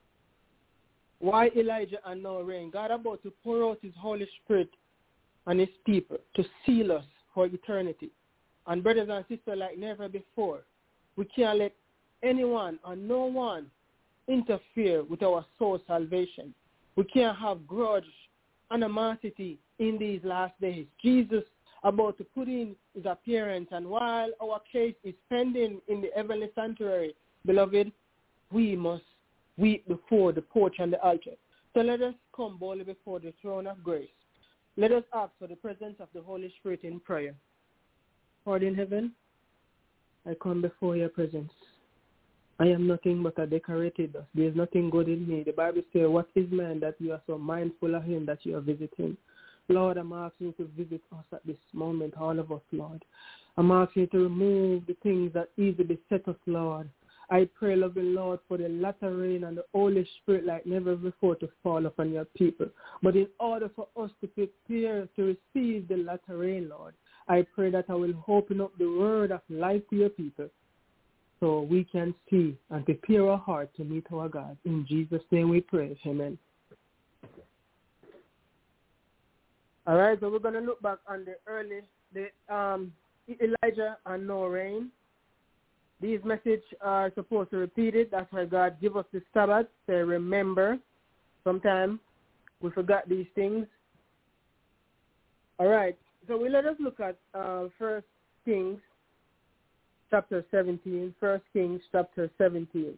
Why Elijah and no rain? God about to pour out his Holy Spirit on his people to seal us for eternity. And brothers and sisters, like never before, we can't let anyone or no one interfere with our soul salvation. We can't have grudge, animosity in these last days. Jesus about to put in his appearance, and while our case is pending in the heavenly sanctuary, beloved, we must weep before the porch and the altar. So let us come boldly before the throne of grace. Let us ask for the presence of the Holy Spirit in prayer. Lord in heaven, I come before your presence. I am nothing but a decorated dust. There is nothing good in me. The Bible says, what is man that you are so mindful of him that you are visiting? Lord, I'm asking you to visit us at this moment, all of us, Lord. I'm asking you to remove the things that easily beset us, Lord. I pray, loving Lord, for the latter rain and the Holy Spirit like never before to fall upon your people. But in order for us to prepare to receive the latter rain, Lord, I pray that I will open up the word of life to your people so we can see and prepare our heart to meet our God. In Jesus' name we pray. Amen. All right, so we're going to look back on the early, the um, Elijah and no rain. These messages are supposed to repeat it. That's why God give us the Sabbath to remember. Sometimes We forgot these things. All right. So we let us look at uh, First Kings chapter seventeen. First Kings chapter seventeen.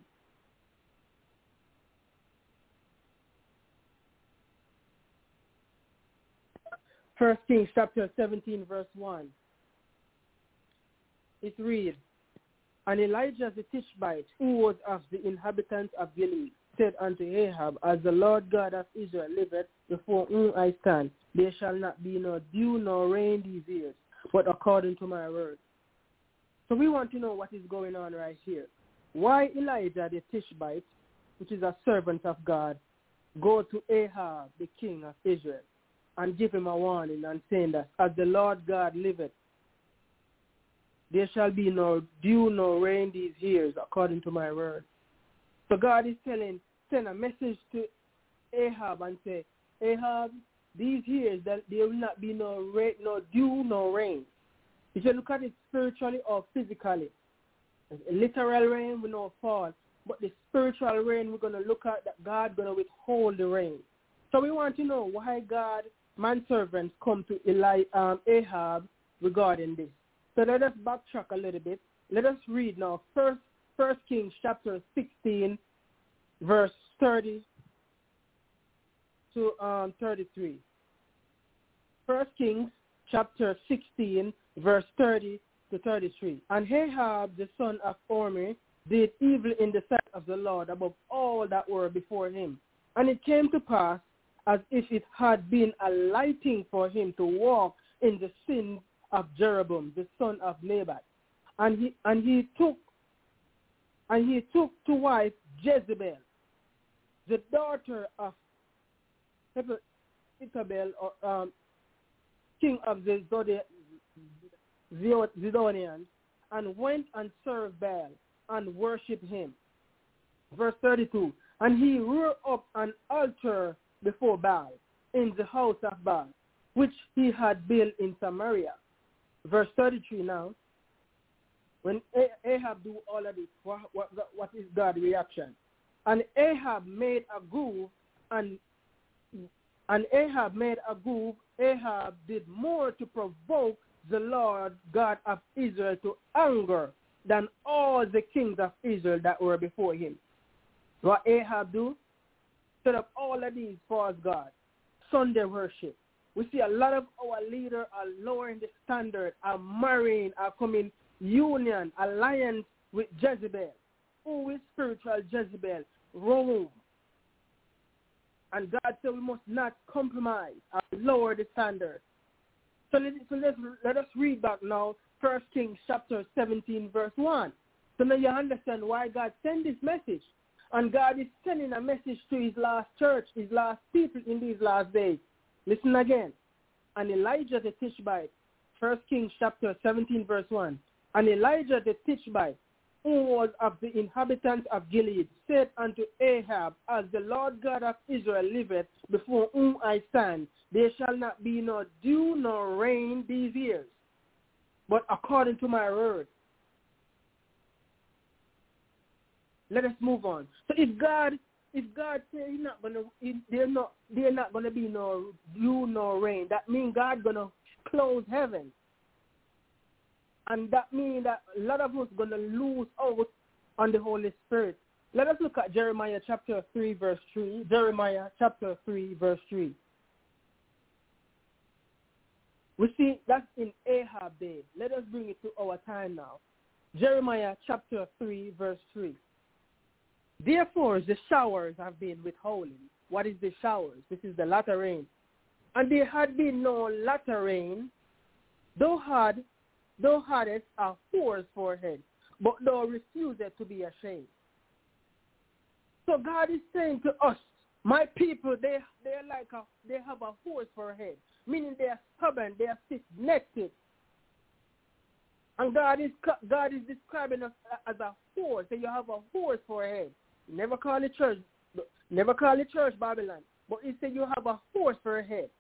First Kings chapter seventeen, verse one. It reads, And Elijah the Tishbite, who was of the inhabitants of Gilead, said unto Ahab, As the Lord God of Israel liveth, before whom I stand, there shall not be no dew nor rain these years, but according to my word. So we want to know what is going on right here. Why Elijah the Tishbite, which is a servant of God, go to Ahab, the king of Israel, and give him a warning and saying that, As the Lord God liveth, there shall be no dew nor rain these years, according to my word. So God is telling, send a message to Ahab and say, Ahab, these years that there will not be no rain, no dew, no rain. If you look at it spiritually or physically, literal rain will not fall, but the spiritual rain we're going to look at that God going to withhold the rain. So we want to know why God, manservants, come to Eli, um, Ahab regarding this. So let us backtrack a little bit. Let us read now First, First Kings chapter sixteen, verse thirty to um, thirty-three. First Kings chapter sixteen, verse thirty to thirty-three. And Ahab, the son of Omri, did evil in the sight of the Lord above all that were before him. And it came to pass, as if it had been a lighting for him to walk in the sin of Jeroboam, the son of Nebat. And he and he took and he took to wife Jezebel, the daughter of Ichabel, or um, king of the Zidonians, and went and served Baal and worshipped him. Verse thirty-two. And he reared up an altar before Baal in the house of Baal, which he had built in Samaria. Verse thirty-three now. When Ahab do all of this, what, what, what is God's reaction? And Ahab made a grove, and and Ahab made a grove. Ahab did more to provoke the Lord God of Israel to anger than all the kings of Israel that were before him. What Ahab do? Set up all of these false gods, Sunday worship. We see a lot of our leaders are lowering the standard, are marrying, are coming union, alliance with Jezebel. Who is spiritual Jezebel? Rome. And God said we must not compromise or lower the standard. So, let, so let's, let us read back now, First Kings chapter seventeen, verse one. So now you understand why God sent this message. And God is sending a message to his last church, his last people in these last days. Listen again. And Elijah the Tishbite, First Kings chapter seventeen, verse one. And Elijah the Tishbite, who was of the inhabitants of Gilead, said unto Ahab, As the Lord God of Israel liveth, before whom I stand, there shall not be no dew nor rain these years, but according to my word. Let us move on. So if God, if God says he's not gonna, if they're not, they're not gonna be no dew nor rain, that means God gonna close heaven, and that means that a lot of us gonna lose out on the Holy Spirit. Let us look at Jeremiah chapter three, verse three. Jeremiah chapter three, verse three. We see that's in Ahab day. Let us bring it to our time now. Jeremiah chapter three, verse three. Therefore, the showers have been withholding. What is the showers? This is the latter rain. And there had been no latter rain. Thou had, thou hadst a whore's forehead, but thou refusest to be ashamed. So God is saying to us, my people, they they're like a, they have a whore's forehead, meaning they are stubborn, they are stiff-necked. And God is God is describing us as a whore. So you have a whore's forehead. Never call the church, never call the church Babylon. But he said you have a horse for a head.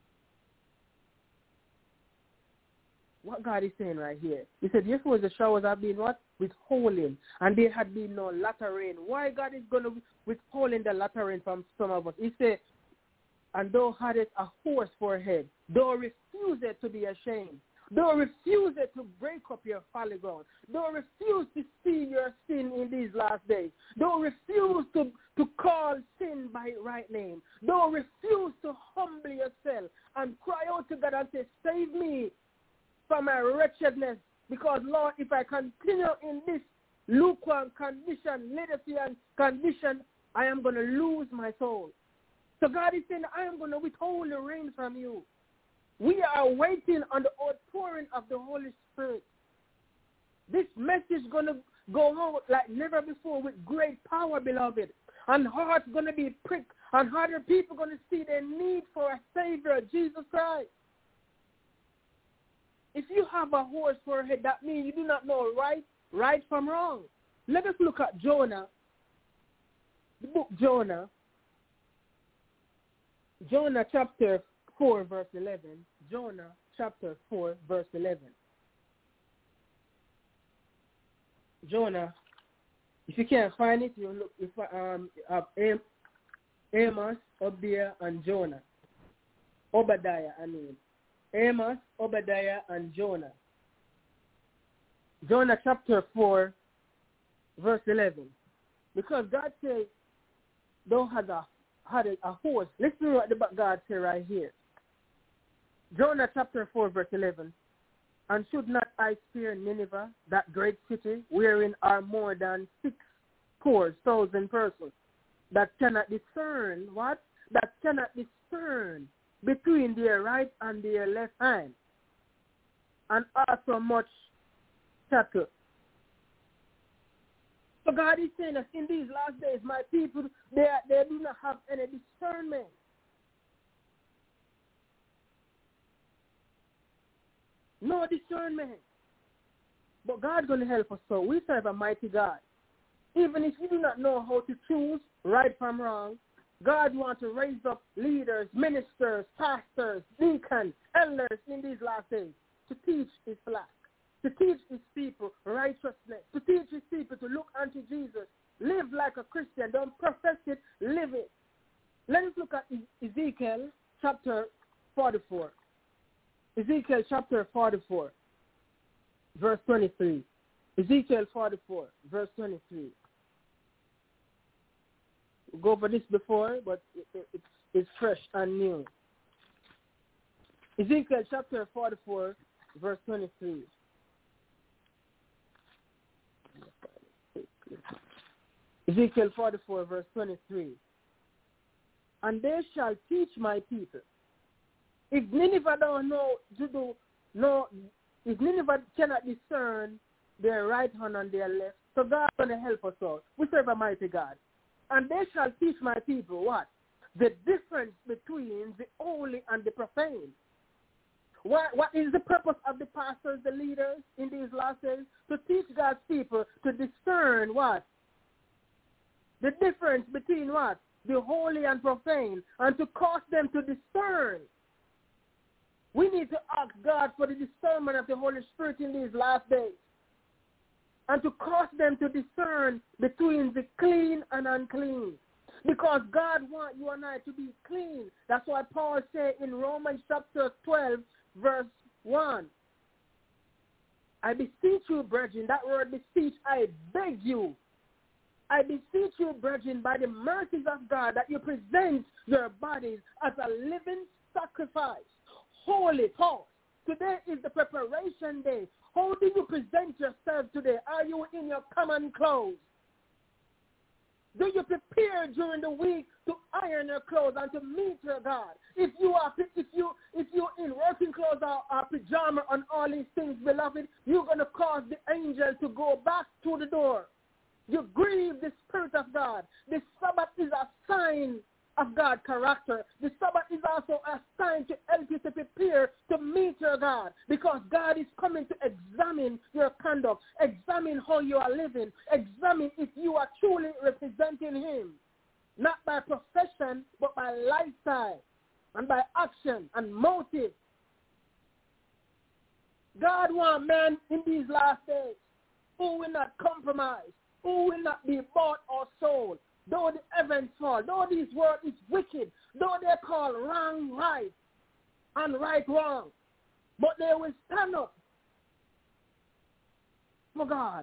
What God is saying right here. He said, therefore the showers have been what? Withholding. And there had been no latter rain. Why God is going to withholding the latter rain from some of us? He said, and thou hadst a horse for a head. Thou refusest to be ashamed. Thou refusest to break up your folly ground. Thou refused to see your sin in these last days. Thou refused to, to call sin by right name. Thou refused to humble yourself and cry out to God and say, save me from my wretchedness. Because, Lord, if I continue in this lukewarm condition, Laodicean condition, I am going to lose my soul. So God is saying, I am going to withhold the rain from you. We are waiting on the outpouring of the Holy Spirit. This message is going to go out like never before with great power, beloved. And hearts going to be pricked. And other people going to see their need for a Savior, Jesus Christ. If you have a horse for a head, that means you do not know right, right from wrong. Let us look at Jonah. The book Jonah. Jonah chapter four, verse eleven. Jonah chapter four, verse eleven. Jonah, if you can't find it, you look. If um, have Am, Amos, Obadiah, and Jonah. Obadiah, I mean. Amos, Obadiah, and Jonah. Jonah chapter four, verse eleven. Because God said, thou had a, had a, a horse. Listen to what the God said right here. Jonah chapter four, verse eleven. And should not I spare Nineveh, that great city, wherein are more than six score thousand persons, that cannot discern, what? That cannot discern between their right and their left hand, and also much cattle. So God is saying that in these last days, my people, they, they do not have any discernment. No discernment. But God's going to help us. So we serve a mighty God. Even if you do not know how to choose right from wrong, God wants to raise up leaders, ministers, pastors, deacons, elders in these last days to teach his flock, to teach his people righteousness, to teach his people to look unto Jesus, live like a Christian, don't profess it, live it. Let us look at Ezekiel chapter forty-four. Ezekiel chapter forty-four, verse twenty-three. Ezekiel forty-four, verse twenty-three. We'll go over this before, but it, it, it's, it's fresh and new. Ezekiel chapter forty-four, verse twenty-three. Ezekiel forty-four, verse twenty-three. And they shall teach my people. If Nineveh don't know to do, no, if Nineveh cannot discern their right hand and their left, so God's going to help us out. We serve a mighty God. And they shall teach my people what? The difference between the holy and the profane. What, what is the purpose of the pastors, the leaders in these last days? To teach God's people to discern what? The difference between what? The holy and profane, and to cause them to discern. We need to ask God for the discernment of the Holy Spirit in these last days, and to cause them to discern between the clean and unclean. Because God wants you and I to be clean. That's why Paul said in Romans chapter twelve, verse one, I beseech you, brethren, that word beseech, I beg you, I beseech you, brethren, by the mercies of God, that you present your bodies as a living sacrifice, holy. Paul, today is the preparation day. How do you present yourself today? Are you in your common clothes? Do you prepare during the week to iron your clothes and to meet your God? If you are, if you, if you're in working clothes or, or pajama and all these things, beloved, you're going to cause the angel to go back to the door. You grieve the Spirit of God. The Sabbath is a sign of God's character. The Sabbath is also a sign to help you to prepare to meet your God, because God is coming to examine your conduct, examine how you are living, examine if you are truly representing him, not by profession, but by lifestyle and by action and motive. God wants men in these last days who will not compromise, who will not be bought or sold. Though the heavens fall, though this world is wicked, though they call call wrong right and right wrong. But they will stand up for God.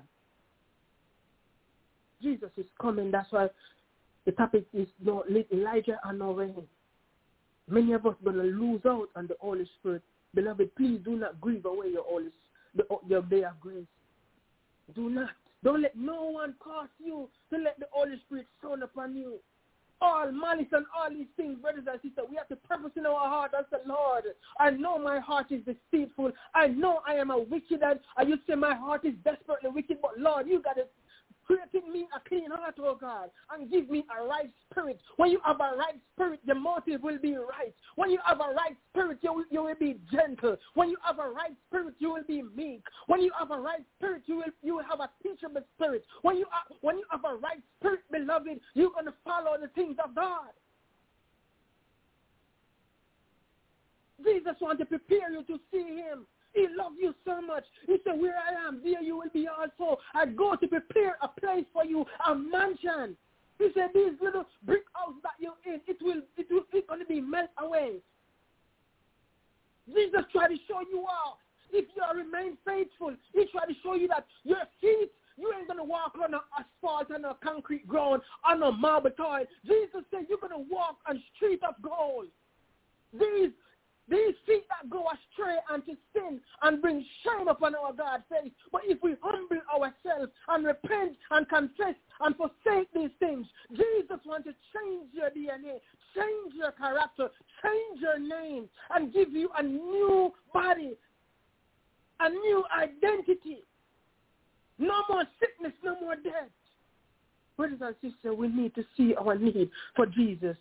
Jesus is coming. That's why the topic is no Elijah and no rain. Many of us are going to lose out on the Holy Spirit. Beloved, please do not grieve away your Holy, the, your day of grace. Do not. Don't let no one cause you to let the Holy Spirit shine upon you. All malice and all these things, brothers and sisters, we have to purpose in our heart and say, Lord, I know my heart is deceitful. I know I am a wicked, and you say my heart is desperately wicked, but Lord, you got to create in me a clean heart, oh God, and give me a right spirit. When you have a right spirit, the motive will be right. When you have a right spirit, you will, you will be gentle. When you have a right spirit, you will be meek. When you have a right spirit, you will you will have a teachable spirit. When you are, when you have a right spirit, beloved, you're going to follow the things of God. Jesus wants to prepare you to see him. He loves you so much. He said, where I am, there you will be also. I go to prepare a place for you, a mansion. He said, these little brick houses that you're in, it will, it will, it's going to be melt away. Jesus tried to show you all. If you remain faithful, he tried to show you that your feet, you ain't going to walk on a asphalt and a concrete ground, on a marble tile. Jesus said, you're going to walk on street of gold. These These feet that go astray unto sin and bring shame upon our God's face. But if we humble ourselves and repent and confess and forsake these things, Jesus wants to change your D N A, change your character, change your name, and give you a new body, a new identity. No more sickness, no more death. Brothers and sisters, we need to see our need for Jesus.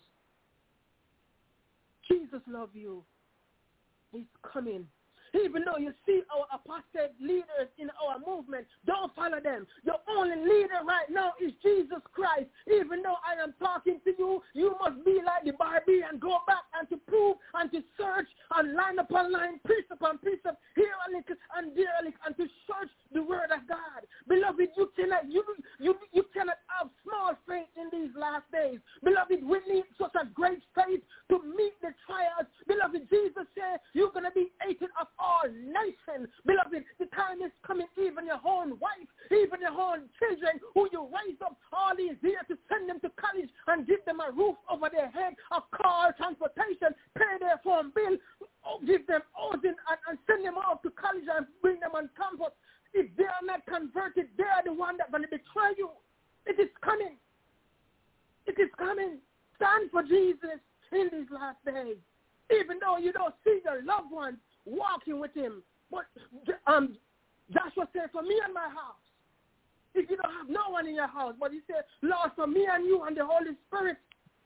Jesus loves you. He's coming. Even though you see our apostate leaders in our movement, don't follow them. Your only leader right now is Jesus Christ. Even though I am talking to you, you must be like the Barbarian. Go back and to prove and to search and line upon line, precept upon precept, here a little and there a little, and to search the word of God. Beloved, you cannot you you you cannot have small faith in these last days. Beloved, we need such a great faith to meet the trials. Beloved, Jesus said you're going to be hated of all nations. Beloved, the time is coming, even your own wife, even your own children who you raised up all these years to send them to college and give them a roof over their head, a car, transportation, pay their phone bill, give them housing and, and send them off to college and bring them on campus. If they are not converted, they are the one that's going to betray you. It is coming. It is coming. Stand for Jesus in these last days. Even though you don't see your loved ones walking with him. But um, Joshua said, for me and my house, if you don't have no one in your house, but he said, Lord, for me and you and the Holy Spirit,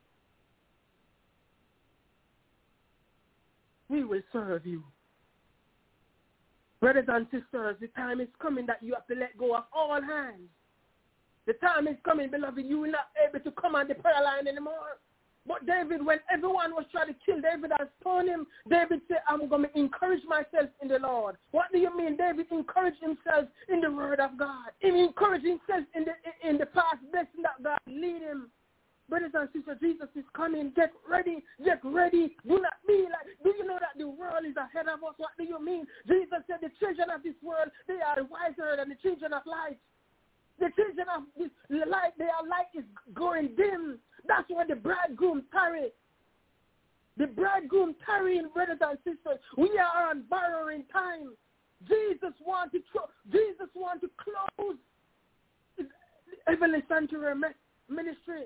we will serve you. Brothers and sisters, the time is coming that you have to let go of all hands. The time is coming, beloved, you will not be able to come on the prayer line anymore. But David, when everyone was trying to kill David and stone him, David said, I'm going to encourage myself in the Lord. What do you mean? David encouraged himself in the word of God. He encouraged himself in the in the past blessing that God lead him. Brothers and sisters, Jesus is coming. Get ready. Get ready. Do not be like, do you know that the world is ahead of us? What do you mean? Jesus said the children of this world, they are wiser than the children of light. The children of this light, their light is going dim. That's why the bridegroom tarry. The bridegroom tarrying, brothers and sisters. We are on borrowing time. Jesus wants to Jesus wants to close his heavenly sanctuary ministry.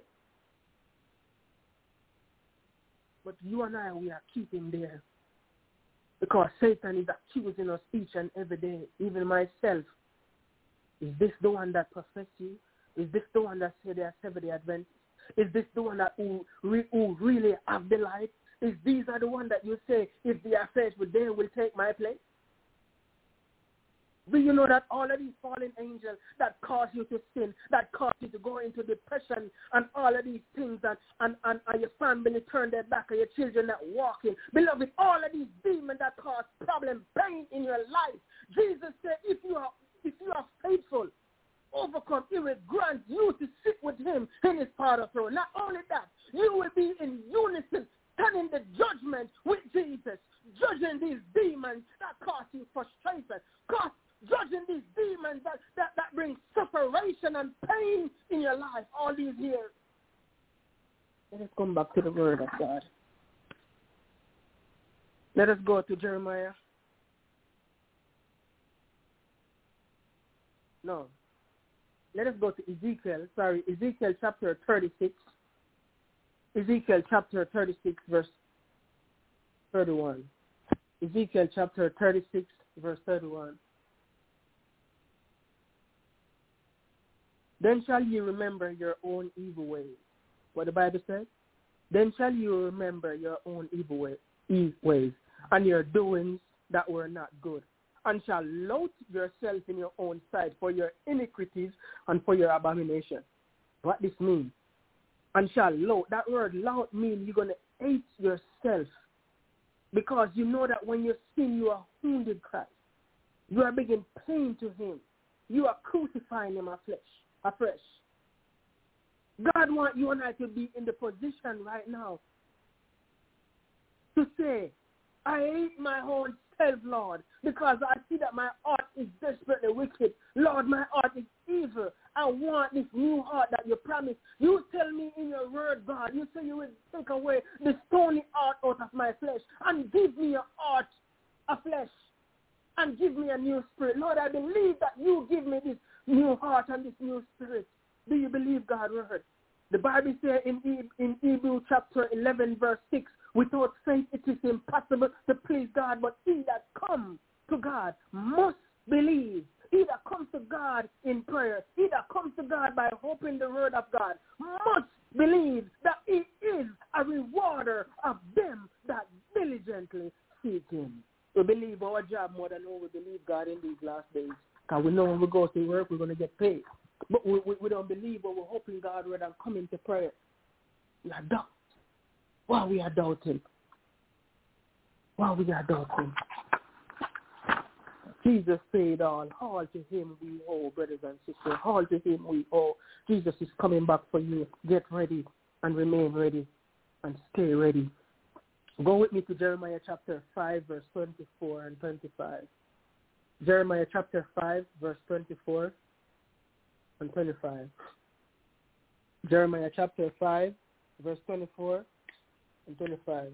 But you and I, we are keeping there. Because Satan is accusing us each and every day, even myself. Is this the one that profess you? Is this the one that say they are Seventh-day Adventists? Is this the one that who, who really have the light? Is these are the one that you say, if they are faithful, they will take my place? Do you know that all of these fallen angels that cause you to sin, that cause you to go into depression and all of these things, and, and, and, and your family turn their back on your children not walking? Beloved, all of these demons that cause problem, pain in your life, Jesus said, if you are if you are faithful, overcome, he will grant you to sit with him in his Father's throne. Not only that, you will be in unison, standing the Let us come back to the word of God. Let us go to Jeremiah. No. Let us go to Ezekiel. Sorry, Ezekiel chapter thirty-six. Ezekiel chapter thirty-six, verse thirty-one. Ezekiel chapter thirty-six, verse thirty-one. Then shall you remember your own evil ways. What the Bible says? Then shall you remember your own evil way, evil ways and your doings that were not good, and shall loathe yourself in your own sight for your iniquities and for your abomination. What this means? And shall loathe. That word loathe means you're going to hate yourself, because you know that when you sin, you are wounded Christ. You are bringing pain to him. You are crucifying him afresh. afresh. God wants you and I to be in the position right now to say, I hate my own self, Lord, because I see that my heart is desperately wicked. Lord, my heart is evil. I want this new heart that you promised. You tell me in your word, God, you say you will take away the stony heart out of my flesh and give me a heart of flesh and give me a new spirit. Lord, I believe that you give me this new heart and this new spirit. Do you believe God's word? The Bible says in, in Hebrews chapter eleven, verse six, without faith it is impossible to please God, but he that comes to God must believe. He that comes to God in prayer, he that comes to God by hoping the word of God, must believe that he is a rewarder of them that diligently seek him. We believe our job more than we believe God in these last days. Because we know when we go to work, we're going to get paid. But we, we, we don't believe, but we're hoping God rather than coming to prayer. We are doubt. Why we are doubting? Why we are doubting? Jesus said all, all to him we owe, brothers and sisters. All to him we owe. Jesus is coming back for you. Get ready and remain ready and stay ready. Go with me to Jeremiah chapter five, verse twenty-four and twenty-five. Jeremiah chapter five, verse twenty-four and twenty-five. Jeremiah chapter five, verse twenty-four and twenty-five.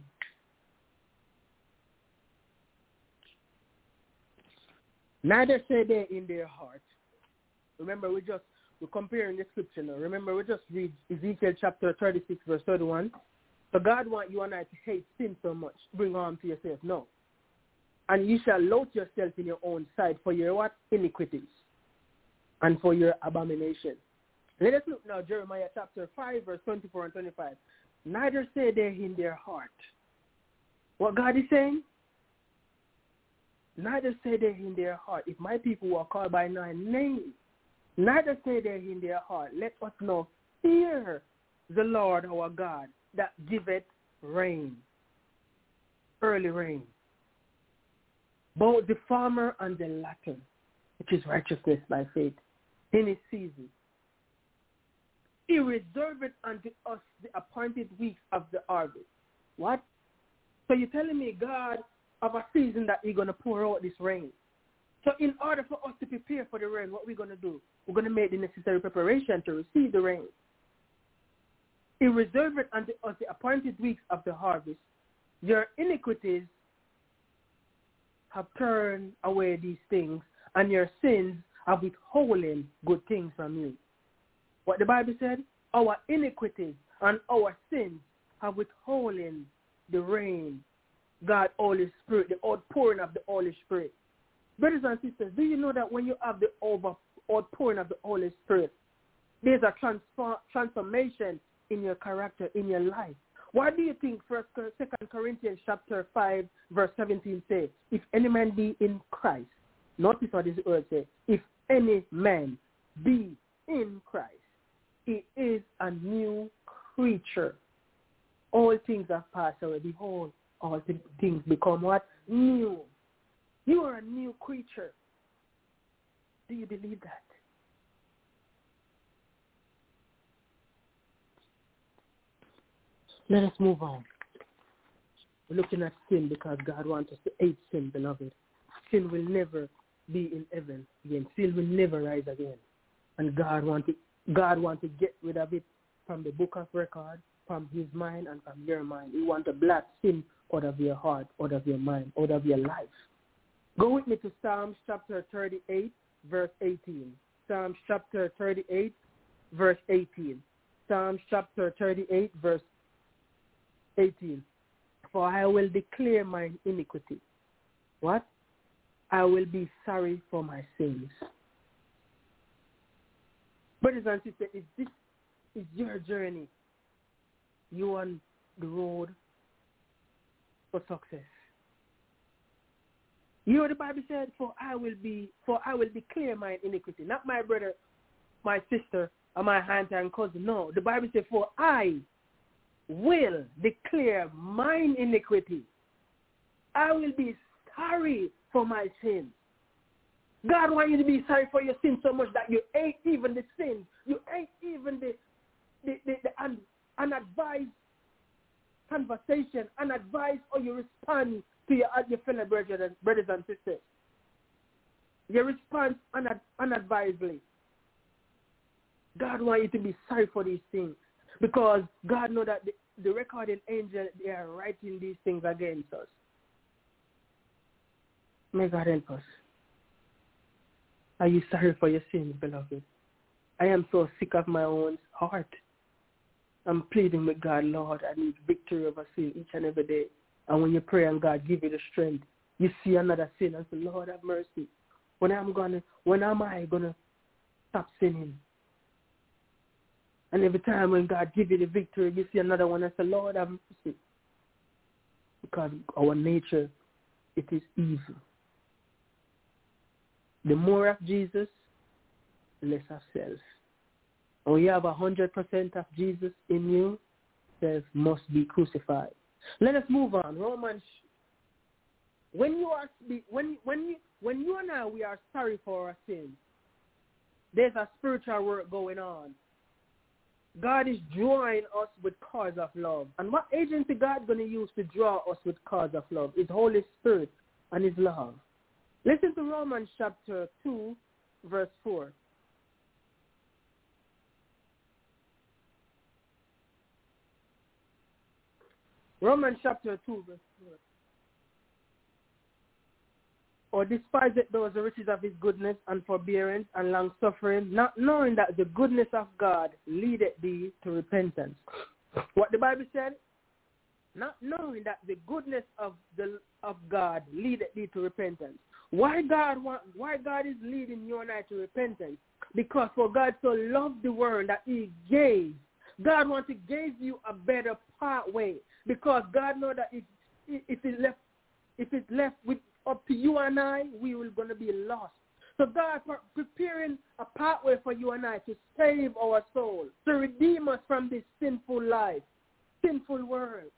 Neither say they in their heart. Remember, we just, we're comparing the scripture now. Remember, we just read Ezekiel chapter thirty-six, verse thirty-one. So God wants you and I to hate sin so much. Bring harm to yourself. No. And you shall loathe yourself in your own sight for your what? Iniquities. And for your abomination. Let us look now, Jeremiah chapter five, verse twenty-four and twenty-five. Neither say they in their heart. What God is saying? Neither say they in their heart, if my people who are called by my name, neither say they in their heart, let us now fear the Lord our God that giveth rain, early rain, both the former and the latter, which is righteousness by faith, in his season. He reserveth unto us the appointed weeks of the harvest. What? So you're telling me God of a season that he's going to pour out this rain. So in order for us to prepare for the rain, what we're going to do? We're going to make the necessary preparation to receive the rain. He reserveth unto us the appointed weeks of the harvest. Your iniquities have turned away these things, and your sins are withholding good things from you. What the Bible said? Our iniquities and our sins have withholding the rain, God, Holy Spirit, the outpouring of the Holy Spirit. Brothers and sisters, do you know that when you have the over outpouring of the Holy Spirit, there's a transform, transformation in your character, in your life? Why do you think First, Second Corinthians chapter five, verse seventeen says, if any man be in Christ, notice what this word says, if any man be in Christ, he is a new creature. All things have passed away. Behold, all things become what? New. You are a new creature. Do you believe that? Let us move on. We're looking at sin because God wants us to hate sin, beloved. Sin will never be in heaven again. Sin will never rise again. And God wants to, God wants to get rid of it from the book of record, from his mind and from your mind. He wants to blot sin out of your heart, out of your mind, out of your life. Go with me to Psalms chapter thirty-eight, verse eighteen. Psalms chapter thirty-eight, verse eighteen. Psalms chapter thirty-eight, verse eighteen. For I will declare my iniquity. What? I will be sorry for my sins. Brothers and sisters, if this is your journey, you are on the road for success. You know what the Bible said? For I will be, for I will declare my iniquity. Not my brother, my sister, or my aunt and cousin. No, the Bible said, for I will declare mine iniquity. I will be sorry for my sins. God wants you to be sorry for your sins so much that you hate even the sin. You hate even the, the, the, the un, unadvised conversation, unadvised how you respond to your, your fellow brothers, brothers and sisters. You respond unad, unadvisedly. God wants you to be sorry for these things because God knows that the, the recording angel, they are writing these things against us. May God help us. Are you sorry for your sins, beloved? I am so sick of my own heart. I'm pleading with God, Lord, I need victory over sin each and every day. And when you pray and God give you the strength, you see another sin and say, Lord, have mercy. When am gonna when am I gonna stop sinning? And every time when God give you the victory, you see another one and say, Lord, have mercy. Because our nature, it is evil. The more of Jesus, less of self. When you have a hundred percent of Jesus in you, self must be crucified. Let us move on. Romans. When you are when when you when you and I we are sorry for our sins, there's a spiritual work going on. God is drawing us with cause of love. And what agency God going to use to draw us with cause of love? His Holy Spirit and His love. Listen to Romans chapter two, verse four. Romans chapter two, verse four. Or despise it those the riches of his goodness and forbearance and long-suffering, not knowing that the goodness of God leadeth thee to repentance. What the Bible said? Not knowing that the goodness of the of God leadeth thee to repentance. Why God want, why God is leading you and I to repentance? Because for God so loved the world that he gave. God wants to give you a better pathway. Because God knows that if if it left if it's left with up to you and I, we will going to be lost. So God for preparing a pathway for you and I to save our soul, to redeem us from this sinful life, sinful world.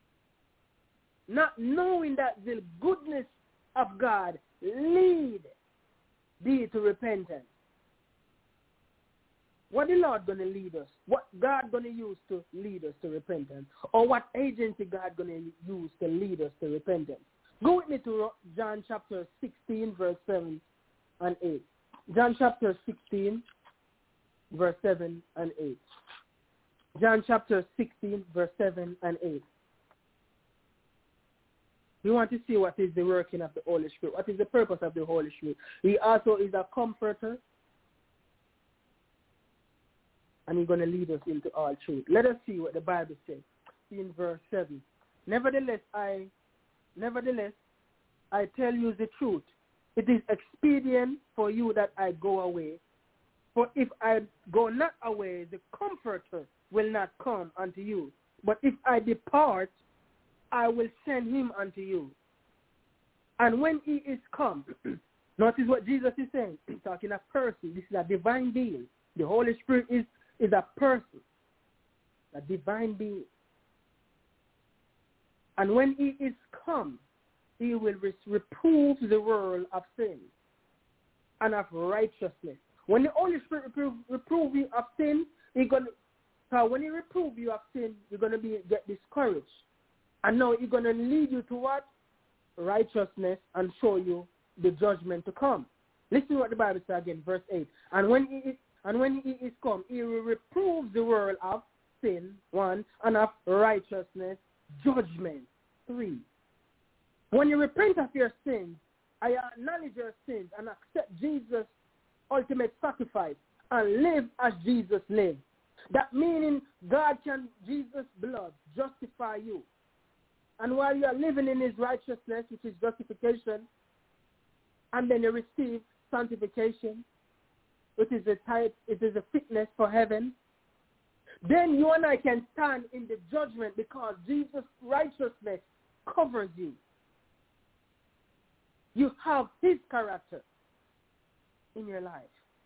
Not knowing that the goodness of God lead thee to repentance. What the Lord going to lead us? What God going to use to lead us to repentance? Or what agency God going to use to lead us to repentance? Go with me to John chapter sixteen, verse seven and eight. John chapter sixteen, verse seven and eight. John chapter sixteen, verse seven and eight. We want to see what is the working of the Holy Spirit. What is the purpose of the Holy Spirit? He also is a comforter. And he's going to lead us into all truth. Let us see what the Bible says in verse seven. Nevertheless, I Nevertheless, I tell you the truth. It is expedient for you that I go away. For if I go not away, the Comforter will not come unto you. But if I depart, I will send him unto you. And when he is come, notice what Jesus is saying. He's talking a person. This is a divine being. The Holy Spirit is, is a person, a divine being. And when he is come, he will reprove the world of sin and of righteousness. When the Holy Spirit reprove, reprove you of sin, he's gonna, so when he reprove you of sin, you're going to be get discouraged. And now he's going to lead you to what? Righteousness, and show you the judgment to come. Listen to what the Bible says again, verse eight. And when he is, and when he is come, he will reprove the world of sin, one, and of righteousness, judgment, three. When you repent of your sins, I acknowledge your sins and accept Jesus' ultimate sacrifice and live as Jesus lived. That meaning God can, Jesus' blood, justify you. And while you are living in his righteousness, which is justification, and then you receive sanctification, which is a type, it is a fitness for heaven, then you and I can stand in the judgment because Jesus' righteousness covers you. You have his character in your life.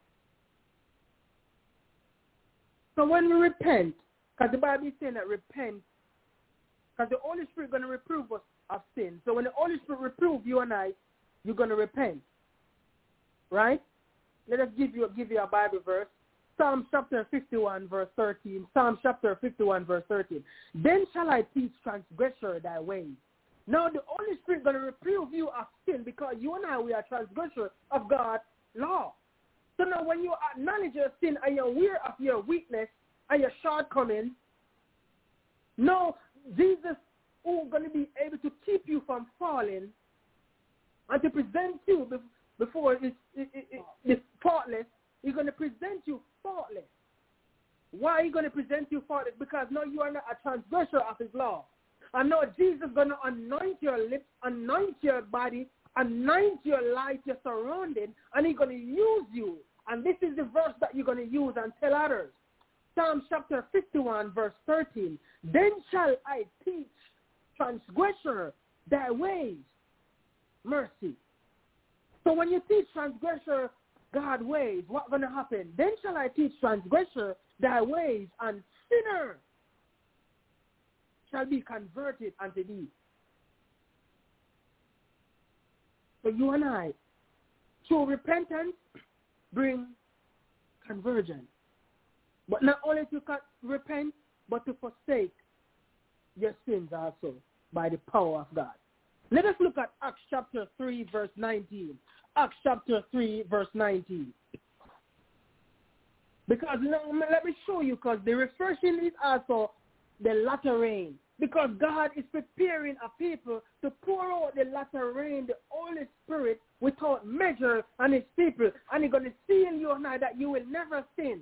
So when we repent, because the Bible is saying that repent, because the Holy Spirit is going to reprove us of sin. So when the Holy Spirit reproves you and I, you're going to repent. Right? Let us give you, give you a Bible verse. Psalm chapter fifty-one, verse thirteen. Psalm chapter fifty-one, verse thirteen. Then shall I teach transgressor thy ways. Now the Holy Spirit is going to reprove you of sin because you and I, we are transgressors of God's law. So now when you acknowledge your sin and you're aware of your weakness and your shortcomings, now Jesus is going to be able to keep you from falling and to present you before it's, it, it, it, it's faultless. He's going to present you faultless. Why are you going to present you faultless? Because now you are not a transgressor of his law. And now Jesus is going to anoint your lips, anoint your body, anoint your life, your surrounding, and he's going to use you. And this is the verse that you're going to use and tell others. Psalm chapter fifty-one, verse thirteen. Then shall I teach transgressor thy ways. Mercy. So when you teach transgressor God's ways, what's going to happen? Then shall I teach transgressor thy ways, and sinner shall be converted unto thee. So you and I, through repentance, bring conversion. But not only to repent, but to forsake your sins also by the power of God. Let us look at Acts chapter three, verse nineteen. Acts chapter three, verse nineteen. Because let me show you, because the refreshing is also the latter rain. Because God is preparing a people to pour out the latter rain, the Holy Spirit, without measure on his people. And he's going to seal you and I that you will never sin.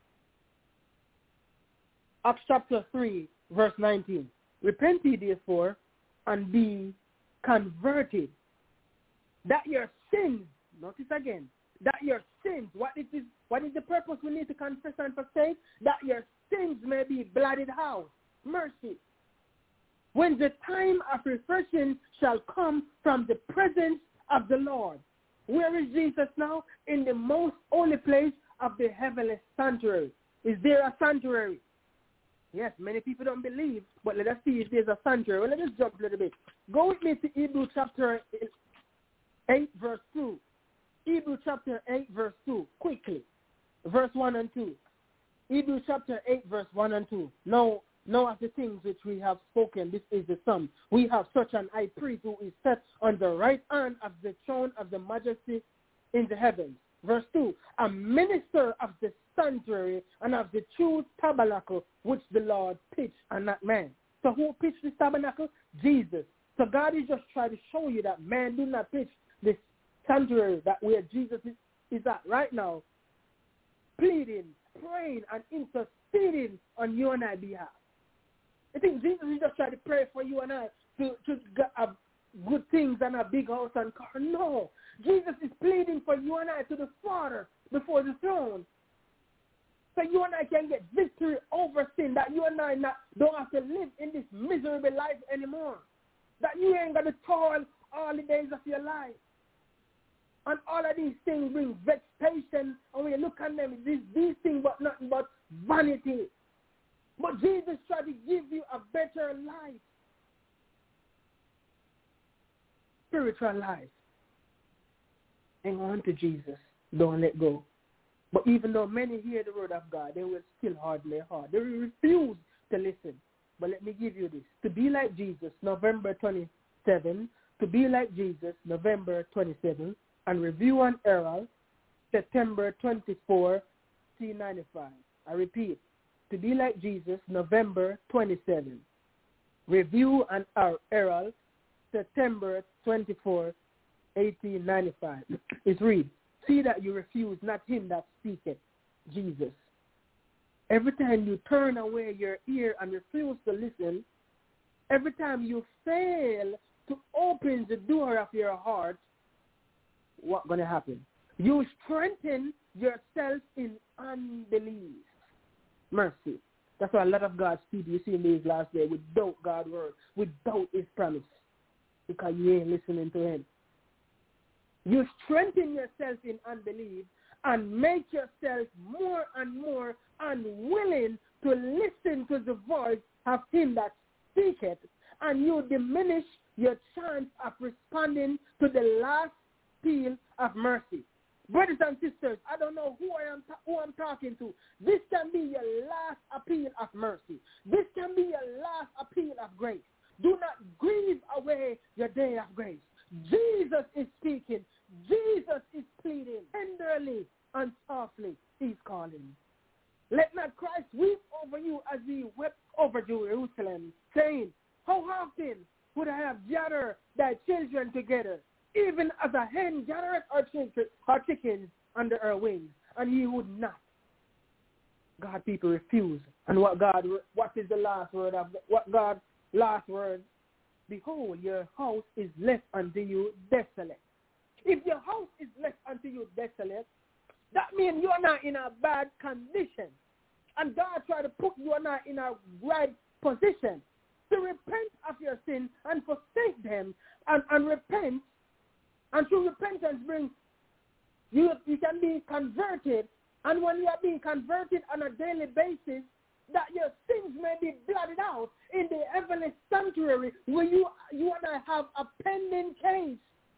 Acts chapter three, verse nineteen. Repent ye therefore and be converted, that your sins, notice again, that your sins, what is this, what is the purpose we need to confess and forsake? That your sins may be blotted out. Mercy. When the time of refreshing shall come from the presence of the Lord. Where is Jesus now? In the most holy place of the heavenly sanctuary. Is there a sanctuary? Yes, many people don't believe, but let us see if there's a sanctuary. Well, let us jump a little bit. Go with me to Hebrews chapter eight, verse two. Hebrews chapter eight, verse two, quickly. Verse one and two. Hebrews chapter eight, verse one and two. Now, now of the things which we have spoken, this is the sum. We have such an high priest who is set on the right hand of the throne of the majesty in the heavens. Verse two, a minister of the sanctuary and of the true tabernacle which the Lord pitched and not man. So who pitched this tabernacle? Jesus. So God is just trying to show you that man did not pitch this sanctuary, that where Jesus is, is at right now, pleading, praying, and interceding on you and I behalf. I think Jesus is just trying to pray for you and I to, to get a good things and a big house and car. No. Jesus is pleading for you and I to the Father before the throne. So you and I can get victory over sin, that you and I not, don't have to live in this miserable life anymore. That you ain't going to toil all the days of your life. And all of these things bring vexation. And when you look at them, it's these things but nothing but vanity. But Jesus tried to give you a better life. Spiritual life. Hang on to Jesus. Don't let go. But even though many hear the word of God, they will still harden their heart. They will refuse to listen. But let me give you this. To be like Jesus, November twenty-seventh. To be like Jesus, November twenty-seventh. And Review and Herald, September twenty-fourth, nineteen ninety-five. I repeat. to Be Like Jesus, November twenty-seventh. Review and Herald, September twenty-fourth, eighteen ninety-five. It reads, see that you refuse not him that speaketh, Jesus. Every time you turn away your ear and refuse to listen, every time you fail to open the door of your heart, what's going to happen? You strengthen yourself in unbelief. Mercy. That's why a lot of God's people you see in these last days without God's word, without his promise, because you ain't listening to him. You strengthen yourself in unbelief and make yourself more and more unwilling to listen to the voice of him that speaketh, and you diminish your chance of responding to the last appeal of mercy. Brothers and sisters, I don't know who I am, who I'm talking to. This can be your last appeal of mercy. This can be your last appeal of grace. Do not grieve away your day of grace. Jesus is speaking. Jesus is pleading. Tenderly and softly, he's calling. Let not Christ weep over you as he wept over Jerusalem, saying, how often would I have gathered thy children together, even as a hen gathereth her children, her chickens under her wings, and he would not. God people refuse. And what God, what is the last word of, what God's last word? Behold, your house is left unto you desolate. If your house is left unto you desolate, that means you are not in a bad condition. And God tried to put you not in a right position to repent of your sin and forsake them and, and repent. And through repentance bring you, you can be converted. And when you are being converted on a daily basis, that your sins may be blotted out in the heavenly sanctuary where you, you and I have a pending case.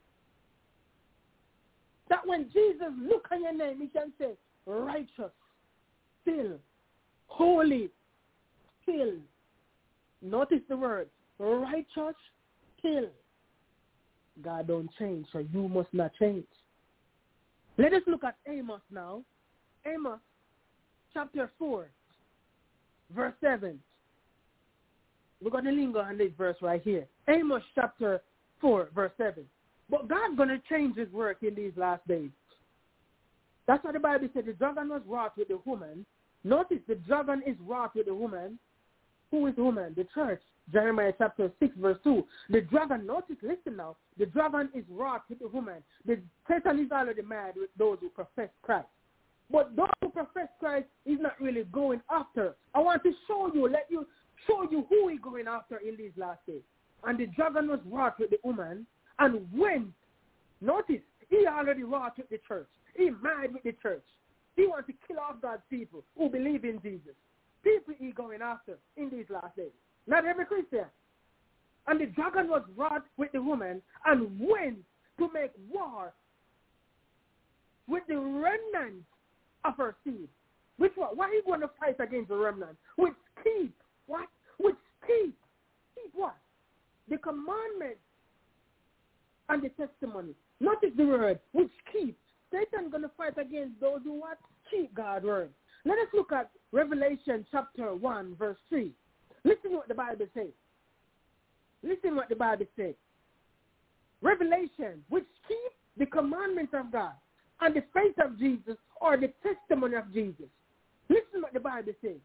That when Jesus look on your name, he can say, righteous, still, holy, still. Notice the word, righteous, still. God don't change, so you must not change. Let us look at Amos now. Amos chapter four, verse seven. We're going to linger on this verse right here. Amos chapter four, verse seven. But God's going to change his work in these last days. That's what the Bible said. The dragon was wrought with the woman. Notice the dragon is wrought with the woman. Who is the woman? The church. Jeremiah chapter six, verse two. The dragon, notice, listen now. The dragon is wrought with the woman. The Satan is already mad with those who profess Christ. But those who profess Christ is not really going after. I want to show you, let you show you who he's going after in these last days. And the dragon was wrought with the woman and went. Notice, he already wrought with the church. He mad with the church. He wants to kill off God's people who believe in Jesus. People he going after in these last days. Not every Christian. And the dragon was wrought with the woman and went to make war with the remnant of her seed. Which what? Why are you going to fight against the remnant? Which keep what? Which keep keep what? The commandment and the testimony. Notice the word, which keep. Satan's going to fight against those who what? Keep God's word. Let us look at Revelation chapter one, verse three. Listen to what the Bible says. Listen what the Bible says. Revelation, which keep the commandments of God and the faith of Jesus or the testimony of Jesus. Listen what the Bible says.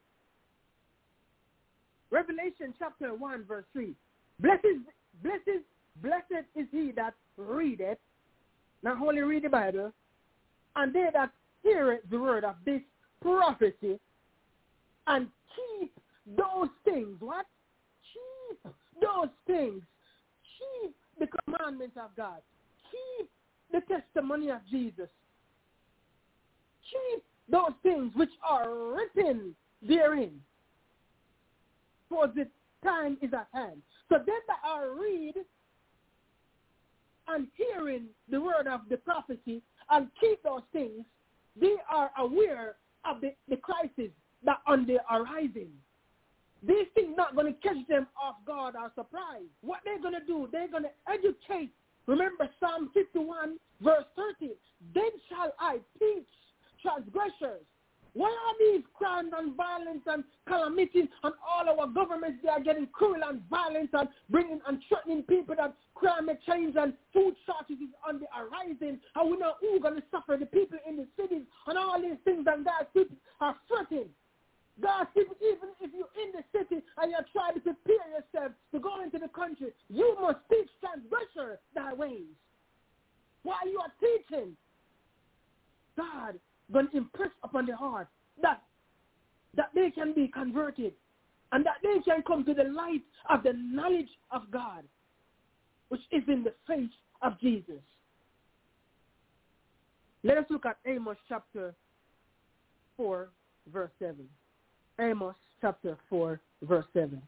Revelation chapter one, verse three. Blessed, blessed, blessed is he that readeth, not only read the Bible, and they that heareth the word of this prophecy, and keep those things. What? Keep those things. Keep the commandments of God. Keep the testimony of Jesus. Keep those things which are written therein. For the time is at hand. So them that are read and hearing the word of the prophecy and keep those things, they are aware of the, the crisis that on the horizon. These things not going to catch them off guard or surprise. What they're going to do, they're going to educate. Remember Psalm fifty-one, verse thirty. Then shall I teach transgressors Why are these crimes and violence and calamities and all our governments, they are getting cruel and violent and bringing and threatening people that climate change and food shortages on the horizon, and we know who's going to suffer, the people in the cities and all these things, and God's people are fretting. God's people, even if you're in the city and you're trying to prepare yourself to go into the country, you must teach transgressors thy ways. While you are teaching, God going to impress upon the heart that that they can be converted and that they can come to the light of the knowledge of God, which is in the face of Jesus. Let us look at Amos chapter four, verse seven. Amos chapter four, verse seven.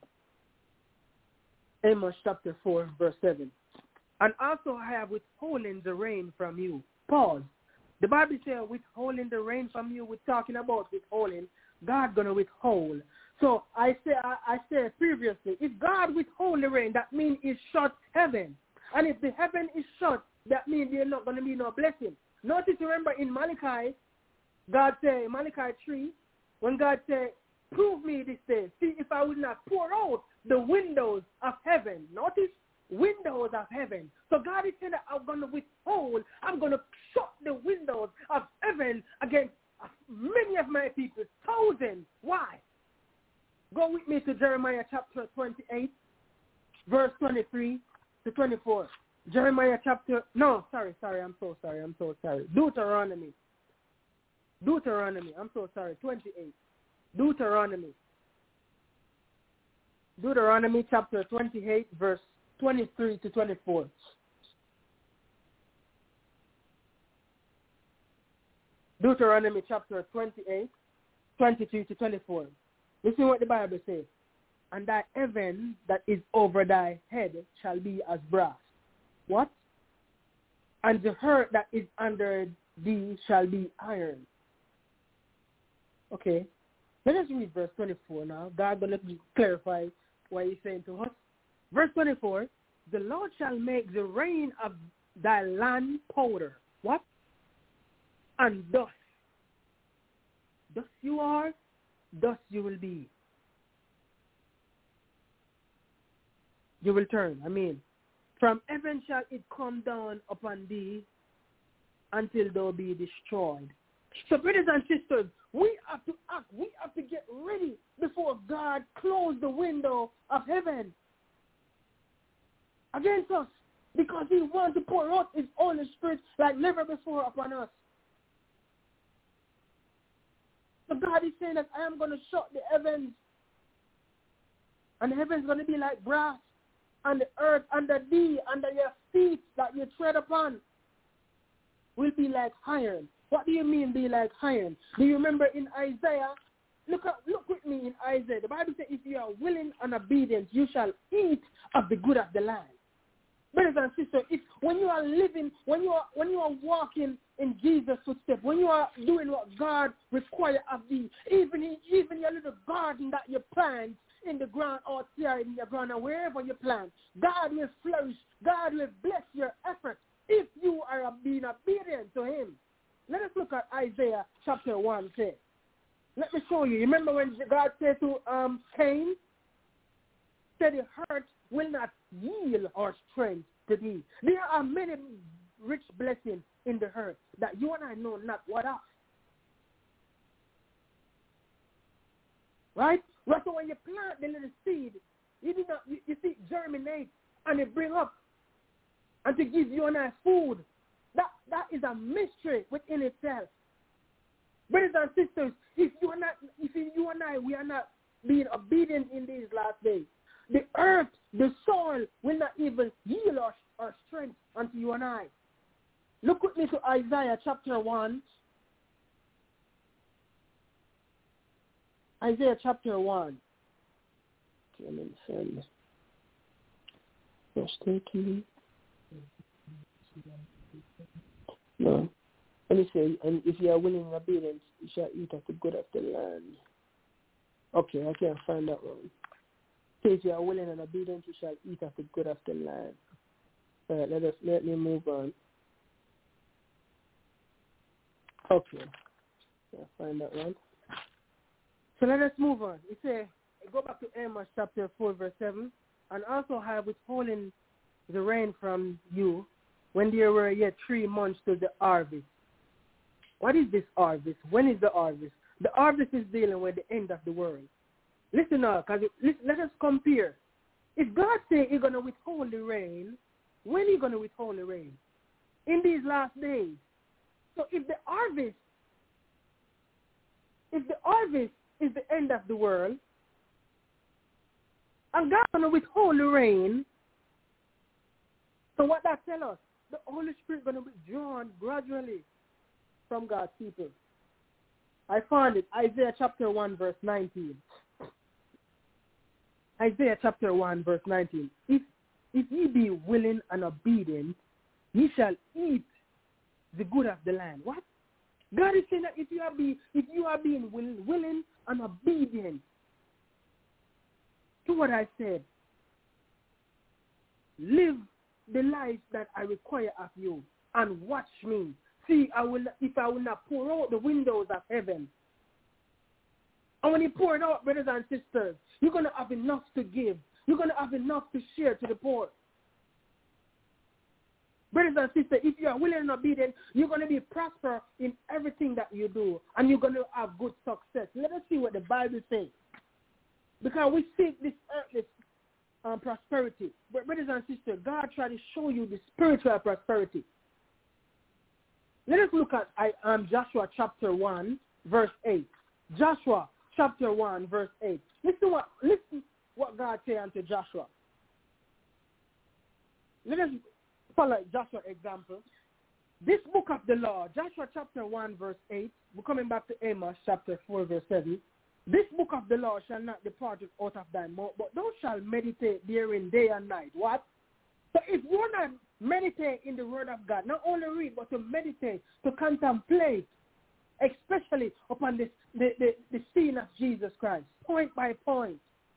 Amos chapter four, verse seven. And also I have withholding the rain from you. Pause. The Bible says withholding the rain from you. We're talking about withholding. God gonna withhold. So I say I, I said previously, if God withhold the rain, that means He shut heaven. And if the heaven is shut, that means there's not gonna be no blessing. Notice, remember in Malachi, God said in Malachi three, when God said, "Prove me this day, see if I will not pour out the windows of heaven." Notice, windows of heaven. So God is saying that I'm going to withhold, I'm going to shut the windows of heaven against many of my people, thousands. Why? Go with me to Jeremiah chapter twenty-eight, verse twenty-three to twenty-four. Jeremiah chapter, no, sorry, sorry, I'm so sorry, I'm so sorry. Deuteronomy. Deuteronomy, I'm so sorry, twenty-eight. Deuteronomy. Deuteronomy chapter twenty-eight, verse twenty-three to twenty-four. Deuteronomy chapter twenty-eight, twenty-three to twenty-four. Listen what the Bible says. And thy heaven that is over thy head shall be as brass. What? And the earth that is under thee shall be iron. Okay. Let us read verse twenty-four now. God will let me clarify what he's saying to us. Verse twenty-four, the Lord shall make the rain of thy land powder. What? And dust. Dust you are, dust you will be. You will turn. I mean, from heaven shall it come down upon thee until thou be destroyed. So, brothers and sisters, we have to act. We have to get ready before God closes the window of heaven against us, because He wants to pour out His Holy Spirit like never before upon us. So God is saying that I am going to shut the heavens, and the heavens going to be like brass, and the earth under thee, under your feet that you tread upon, will be like iron. What do you mean be like iron? Do you remember in Isaiah? Look at, look with me in Isaiah. The Bible says, if you are willing and obedient, you shall eat of the good of the land. Brothers and sisters, if when you are living, when you are when you are walking in Jesus' footsteps, when you are doing what God requires of thee, even in, even your little garden that you plant in the ground or here in your ground or wherever you plant, God will flourish. God will bless your effort if you are being obedient to Him. Let us look at Isaiah chapter one. Say, let me show you. Remember when God said to um, Cain, said the hurt will not yield our strength to thee. There are many rich blessings in the earth that you and I know not what of. Right? Well, so when you plant the little seed, you, do not, you, you see it germinate and it bring up and to give you and I food. That that is a mystery within itself. Brothers and sisters, if you are not, if you and I, we are not being obedient in these last days, the earth, the soil will not even yield our, our strength unto you and I. Look with me to Isaiah chapter one. Isaiah chapter one. Okay, let me send verse thirteen. No. Let me say, and if you are willing and obedient, you shall eat of the good of the land. Okay, I can't find that one. If you are willing and obedient, you shall eat of the good of the land. All right, let us let me move on. Okay, I'll find that one. So let us move on. It says, go back to Amos chapter four, verse seven. And also have withholding the rain from you when there were yet three months to the harvest. What is this harvest? When is the harvest? The harvest is dealing with the end of the world. Listen now, because let us compare. If God say he's going to withhold the rain, when is he going to withhold the rain? In these last days. So if the harvest, if the harvest is the end of the world, and God's going to withhold the rain, so what that tells us? The Holy Spirit going to be drawn gradually from God's people. I found it, Isaiah chapter one, verse nineteen. Isaiah chapter one, verse nineteen. If if ye be willing and obedient, ye shall eat the good of the land. What? God is saying that if you are be if you are being willing, willing and obedient to what I said, live the life that I require of you and watch me. See, I will if I will not pour out the windows of heaven. And when you pour it out, brothers and sisters, you're going to have enough to give. You're going to have enough to share to the poor. Brothers and sisters, if you are willing and obedient, you're going to be prosperous in everything that you do. And you're going to have good success. Let us see what the Bible says. Because we seek this earthly um, prosperity. But brothers and sisters, God tried to show you the spiritual prosperity. Let us look at um, Joshua chapter one, verse eight. Joshua chapter one, verse eight. Listen what listen what God said unto Joshua. Let us follow Joshua's example. This book of the law, Joshua chapter one, verse eight. We're coming back to Amos chapter four, verse seven. This book of the law shall not depart out of thy mouth, but thou shalt meditate therein day and night. What? So if you're not meditating in the word of God, not only read, but to meditate, to contemplate, especially upon this, the, the, the scene of Jesus Christ, point by point.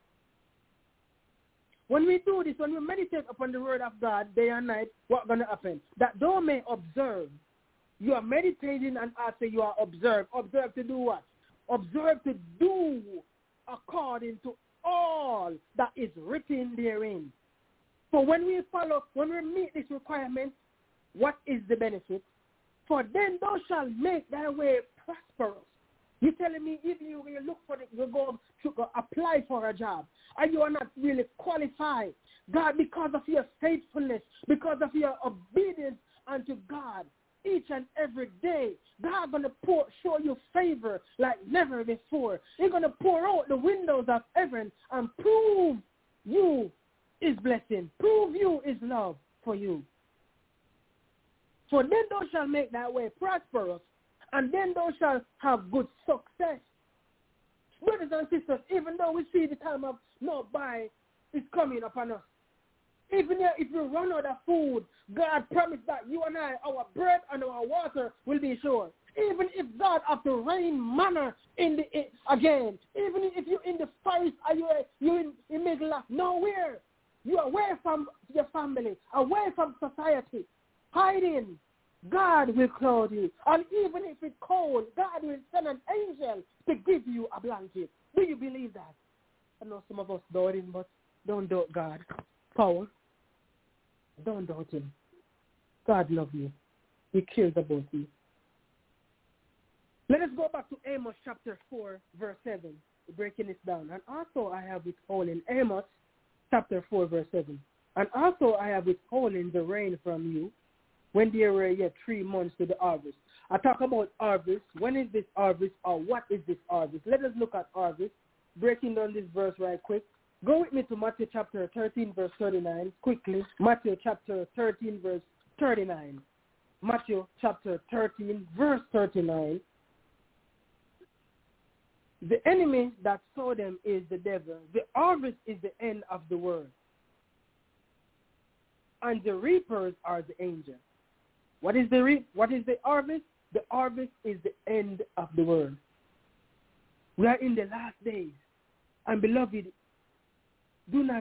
When we do this, when we meditate upon the word of God day and night, what's going to happen? That thou may observe. You are meditating and after you are observed. Observe to do what? Observe to do according to all that is written therein. So when we follow, when we meet this requirement, what is the benefit? For then thou shalt make thy way prosperous. You're telling me if you, you look for it, you go to go apply for a job, and you are not really qualified, God, because of your faithfulness, because of your obedience unto God, each and every day, God going to pour, show you favor like never before. He's going to pour out the windows of heaven and prove you is blessing, prove you is love for you. For then thou shalt make thy way prosperous, and then thou shalt have good success. Brothers and sisters, even though we see the time of no buy is coming upon us, even if we run out of food, God promised that you and I, our bread and our water will be sure. Even if God have to rain manna in the in, again, even if you're in the forest, are you you in the middle of nowhere, you are away from your family, away from society, hiding, God will clothe you. And even if it's cold, God will send an angel to give you a blanket. Do you believe that? I know some of us doubt him, but don't doubt God. Power. Don't doubt him. God loves you. He cares about you. Let us go back to Amos chapter four, verse seven. We're breaking this down. And also I have withholding Amos chapter four, verse seven. And also I have withholding the rain from you when there were yet three months to the harvest. I talk about harvest. When is this harvest, or what is this harvest? Let us look at harvest. Breaking down this verse right quick. Go with me to Matthew chapter thirteen, verse thirty-nine, quickly. Matthew chapter thirteen, verse thirty-nine. Matthew chapter thirteen, verse thirty-nine. The enemy that saw them is the devil. The harvest is the end of the world. And the reapers are the angels. What is the reap? What is the harvest? The harvest is the end of the world. We are in the last days. And beloved, do not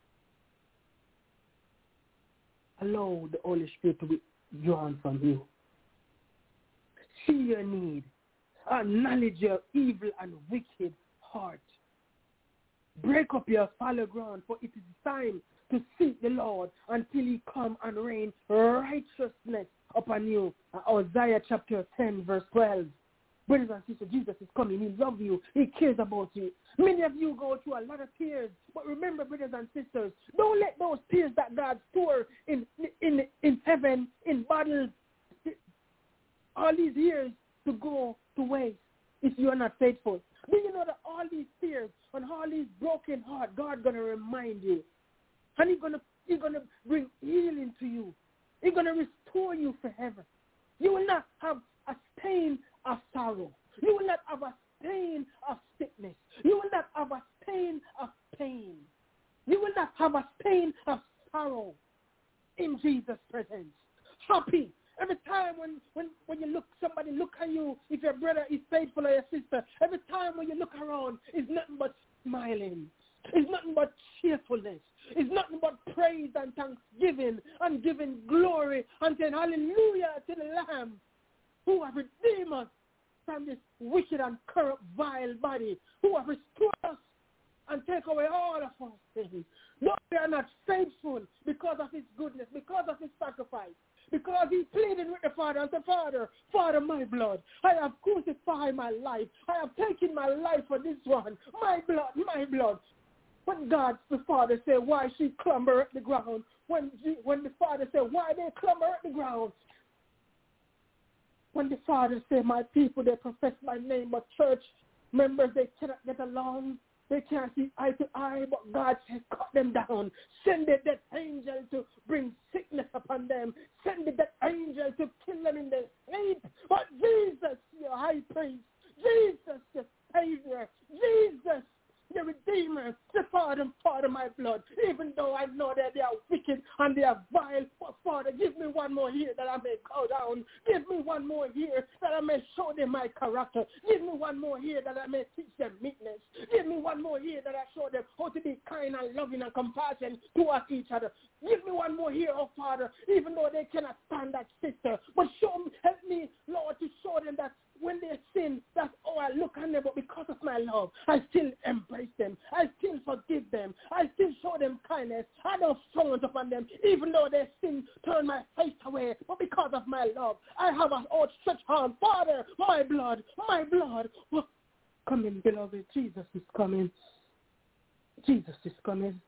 allow the Holy Spirit to be drawn from you. See your need. Acknowledge your evil and wicked heart. Break up your fallow ground, for it is time to seek the Lord until he come and rain righteousness upon you. Isaiah chapter ten, verse twelve. Brothers and sisters, Jesus is coming. He loves you. He cares about you. Many of you go through a lot of tears. But remember, brothers and sisters, don't let those tears that God store in, in, in heaven, in bottles, all these years to go to waste if you are not faithful. Do you know that all these tears and all these broken heart, God going to remind you. And he's going to he's gonna bring healing to you. He's going to restore you forever. You will not have a stain of sorrow. You will not have a stain of sickness. You will not have a stain of pain. You will not have a stain of sorrow in Jesus' presence. Happy. Every time when, when, when you look, somebody look at you, if your brother is faithful or your sister, every time when you look around, it's nothing but smiling. It's nothing but cheerfulness. It's nothing but praise and thanksgiving and giving glory and saying hallelujah to the Lamb who have redeemed us from this wicked and corrupt, vile body, who have restored us and take away all of our sins. Lord, we are not faithful because of his goodness, because of his sacrifice, because he pleaded with the Father and said, Father, Father, my blood, I have crucified my life. I have taken my life for this one. My blood, my blood. When God, the Father, said, why she clamber at the ground, when, when the Father said, why they clamber at the ground, when the Father said, my people, they profess my name, but church members, they cannot get along. They can't see eye to eye, but God says, cut them down. Send the death angel to bring sickness upon them. Send the death angel to kill them in their sleep. But Jesus, your high priest, Jesus, your Savior, Jesus, the Redeemer, the Father, Father, my blood, even though I know that they are wicked and they are vile, but Father, give me one more year that I may go down. Give me one more year that I may show them my character. Give me one more year that I may teach them meekness. Give me one more year that I show them how to be kind and loving and compassionate towards each other. Give me one more year, oh Father, even though they cannot stand that sister, but show me, help me, Lord, to show them that when they sin, that's all I look at them, but because of my love, I still embrace them. I still forgive them. I still show them kindness. I don't front upon them, even though their sin turn my face away, but because of my love, I have an outstretched arm. Father, my blood, my blood. Well, coming, beloved. Jesus is coming. Jesus is coming.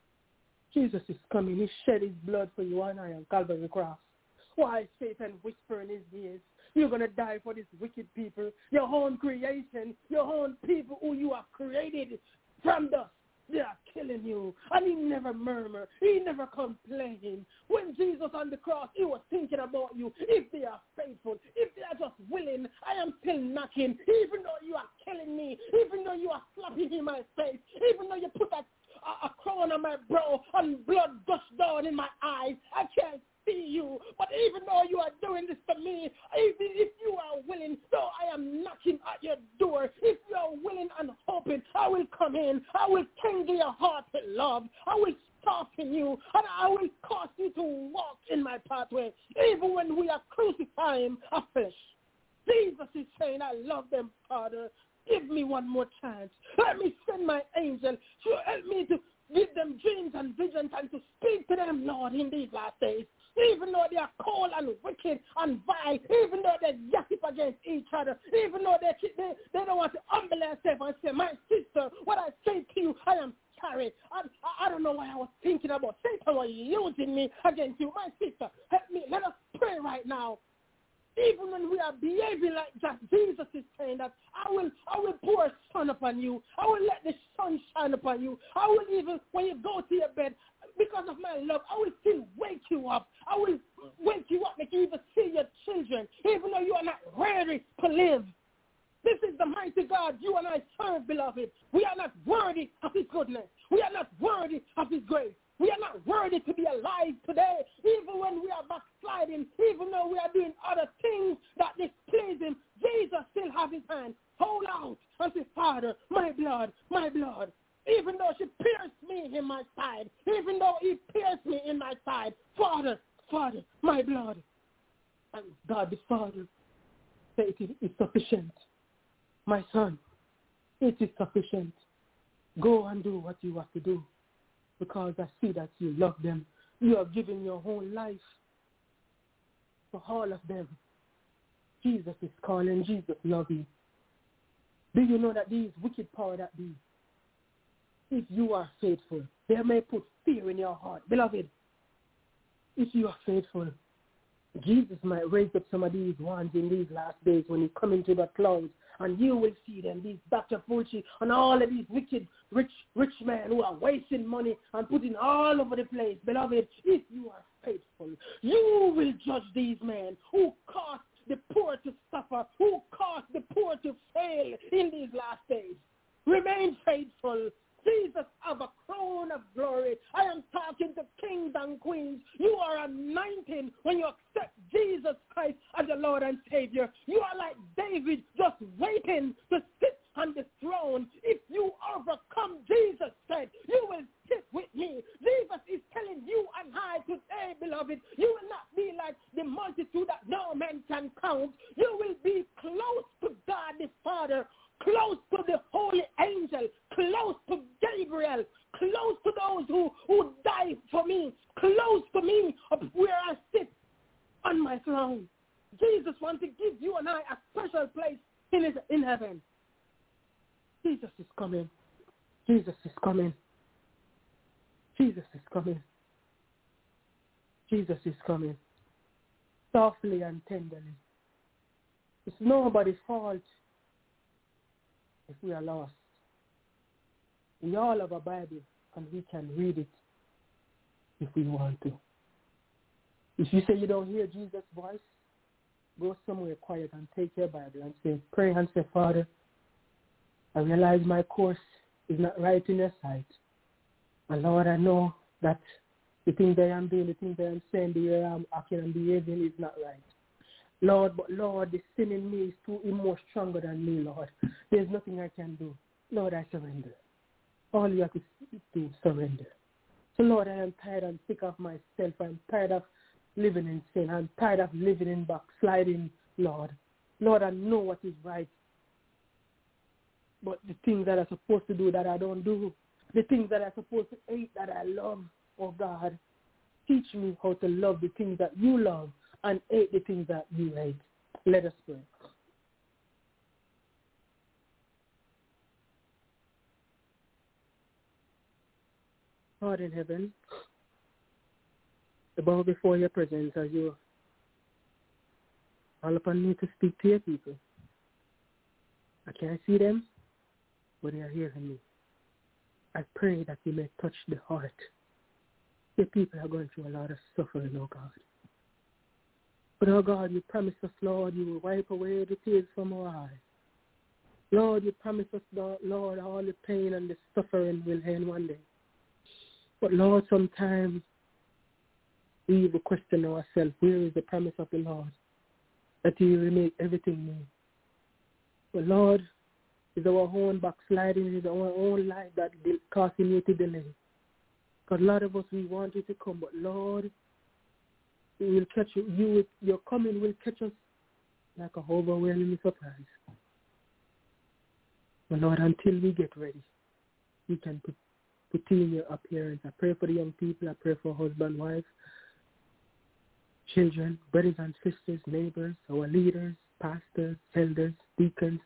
Jesus is coming. He shed his blood for you and I on Calvary Cross. Why Satan whisper in his ears? You're going to die for these wicked people, your own creation, your own people who you have created from dust. They are killing you. And he never murmured. He never complained. When Jesus on the cross, he was thinking about you. If they are faithful, if they are just willing, I am still knocking. Even though you are killing me, even though you are slapping in my face, even though you put a, a, a crown on my brow and blood gush down in my eyes, I can't see you. But even though you are doing this to me, even if you are willing, though I am knocking at your door, if you are willing and hoping, I will come in. I will kindle your heart with love. I will soften you, and I will cause you to walk in my pathway, even when we are crucifying our flesh. Jesus is saying, I love them, Father. Give me one more chance. Let me send my angel to help me to give them dreams and visions and to speak to them, Lord, in these last days. Even though they are cold and wicked and vile, even though they gossip against each other, even though they, they, they don't want to humble themselves and say, my sister, what I say to you, I am sorry. I, I, I don't know what I was thinking about. Satan was using me against you. My sister, help me. Let us pray right now. Even when we are behaving like that, Jesus is saying that I will I will pour a sun upon you. I will let the sun shine upon you. I will even, when you go to your bed, because of my love, I will still wake you up. I will wake you up, make you even see your children, even though you are not ready to live. This is the mighty God you and I serve, beloved. We are not worthy of his goodness. We are not worthy of his grace. We are not worthy to be alive today, even when we are backsliding, even though we are doing other things that displease him. Jesus still has his hand. Hold out and say, Father, my blood, my blood. Even though she pierced me in my side, even though he pierced me in my side, Father, Father, my blood. And God the Father said it is sufficient. My son, It is sufficient. Go and do what you have to do, because I see that you love them. You have given your whole life for all of them. Jesus is calling. Jesus loves you. Do you know that these wicked power that be, if you are faithful, they may put fear in your heart. Beloved, if you are faithful, Jesus might raise up some of these ones in these last days when he come into the clouds, and you will see them, these Doctor Fulci and all of these wicked rich rich men who are wasting money and putting all over the place. Beloved, if you are faithful, you will judge these men who cause the poor to suffer, who cause the poor to fail in these last days. Remain faithful. Jesus have a crown of glory. I am talking to kings and queens. You are anointed when you accept Jesus Christ as your Lord and Savior. You are like David, just waiting to sit on the throne. If you overcome, Jesus said, you will sit with me. Jesus is telling you and I today, beloved, you will not be like the multitude that no man can count. You will be close to God the Father, close to the holy angel, close to Gabriel, close to those who, who died for me, close to me up where I sit on my throne. Jesus wants to give you and I a special place in, his, in heaven. Jesus is coming. Jesus is coming. Jesus is coming. Jesus is coming. Softly and tenderly. It's nobody's fault if we are lost. We all have a Bible and we can read it if we want to. If you say you don't hear Jesus' voice, go somewhere quiet and take your Bible and say, pray and say, Father, I realize my course is not right in your sight. And Lord, I know that the things I am doing, the things I am saying, the way I'm acting and behaving is not right. Lord, but Lord, the sin in me is too more stronger than me, Lord. There's nothing I can do. Lord, I surrender. All you have to do is surrender. So Lord, I am tired and sick of myself. I'm tired of living in sin. I'm tired of living in backsliding, Lord. Lord, I know what is right. But the things that I'm supposed to do that I don't do, the things that I'm supposed to hate that I love, oh God, teach me how to love the things that you love and hate the things that you hate. Let us pray. God in heaven, I bow before your presence as you call upon me to speak to your people. I can't see them, but they are hearing me. I pray that you may touch the heart. Your people are going through a lot of suffering, oh God. But, oh God, you promised us, Lord, you will wipe away the tears from our eyes. Lord, you promised us, Lord, all the pain and the suffering will end one day. But, Lord, sometimes we will question ourselves, where is the promise of the Lord? That you will make everything new. But, Lord, it's our own backsliding, it's our own life that is causing you to delay. Because a lot of us, we want you to come, but, Lord, it will catch you. you. Your coming will catch us like a overwhelming surprise. But, Lord, until we get ready, we can put, put in your appearance. I pray for the young people. I pray for husband, wife, children, brothers and sisters, neighbors, our leaders, pastors, elders, deacons,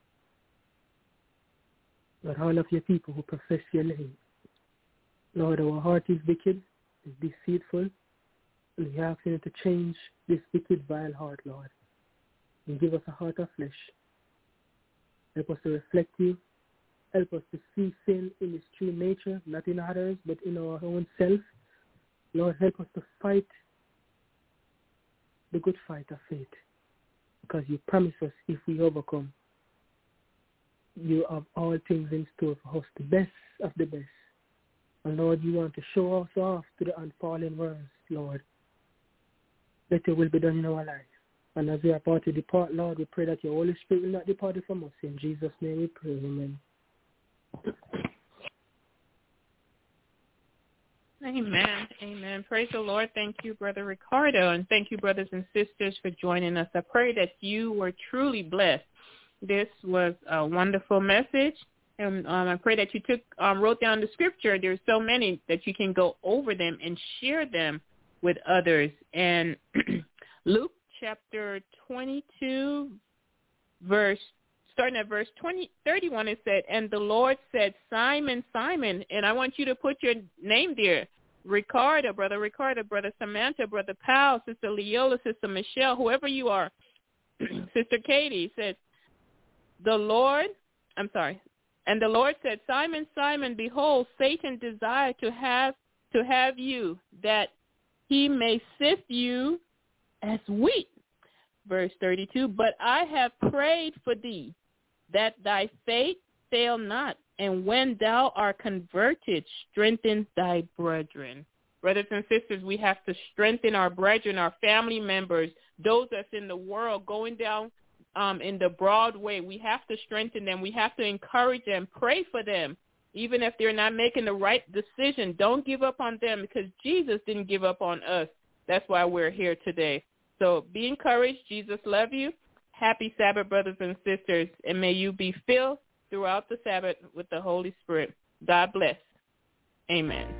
Lord, all of your people who profess your name. Lord, our heart is wicked, is deceitful, and we ask you to change this wicked, vile heart, Lord, and give us a heart of flesh. Help us to reflect you. Help us to see sin in its true nature, not in others, but in our own self. Lord, help us to fight the good fight of faith, because you promise us if we overcome, you have all things in store for us, the best of the best. And Lord, you want to show us off to the unfallen world, Lord. Let your will be done in our life. And as we are about to depart, Lord, we pray that your Holy Spirit will not depart from us. In Jesus' name we pray, amen. Amen. Amen. Praise the Lord. Thank you, Brother Ricardo, and thank you, brothers and sisters, for joining us. I pray that you were truly blessed This was a wonderful message. And um, I pray that you took um, wrote down the scripture. There's so many that you can go over them and share them with others. And Luke chapter twenty-two, verse starting at verse twenty, thirty-one, it said, and the Lord said, Simon, Simon, and I want you to put your name there. Ricardo, Brother Ricardo, Brother Samantha, Brother Powell, Sister Leola, Sister Michelle, whoever you are, Sister Katie said, the Lord, I'm sorry, and the Lord said, Simon, Simon, behold, Satan desired to have to have you, that he may sift you as wheat. Verse thirty-two, but I have prayed for thee, that thy faith fail not, and when thou art converted, strengthen thy brethren. Brothers and sisters, we have to strengthen our brethren, our family members, those that's in the world going down um, in the broad way. We have to strengthen them. We have to encourage them, pray for them. Even if they're not making the right decision, don't give up on them, because Jesus didn't give up on us. That's why we're here today. So be encouraged. Jesus loves you. Happy Sabbath, brothers and sisters, and may you be filled throughout the Sabbath with the Holy Spirit. God bless. Amen.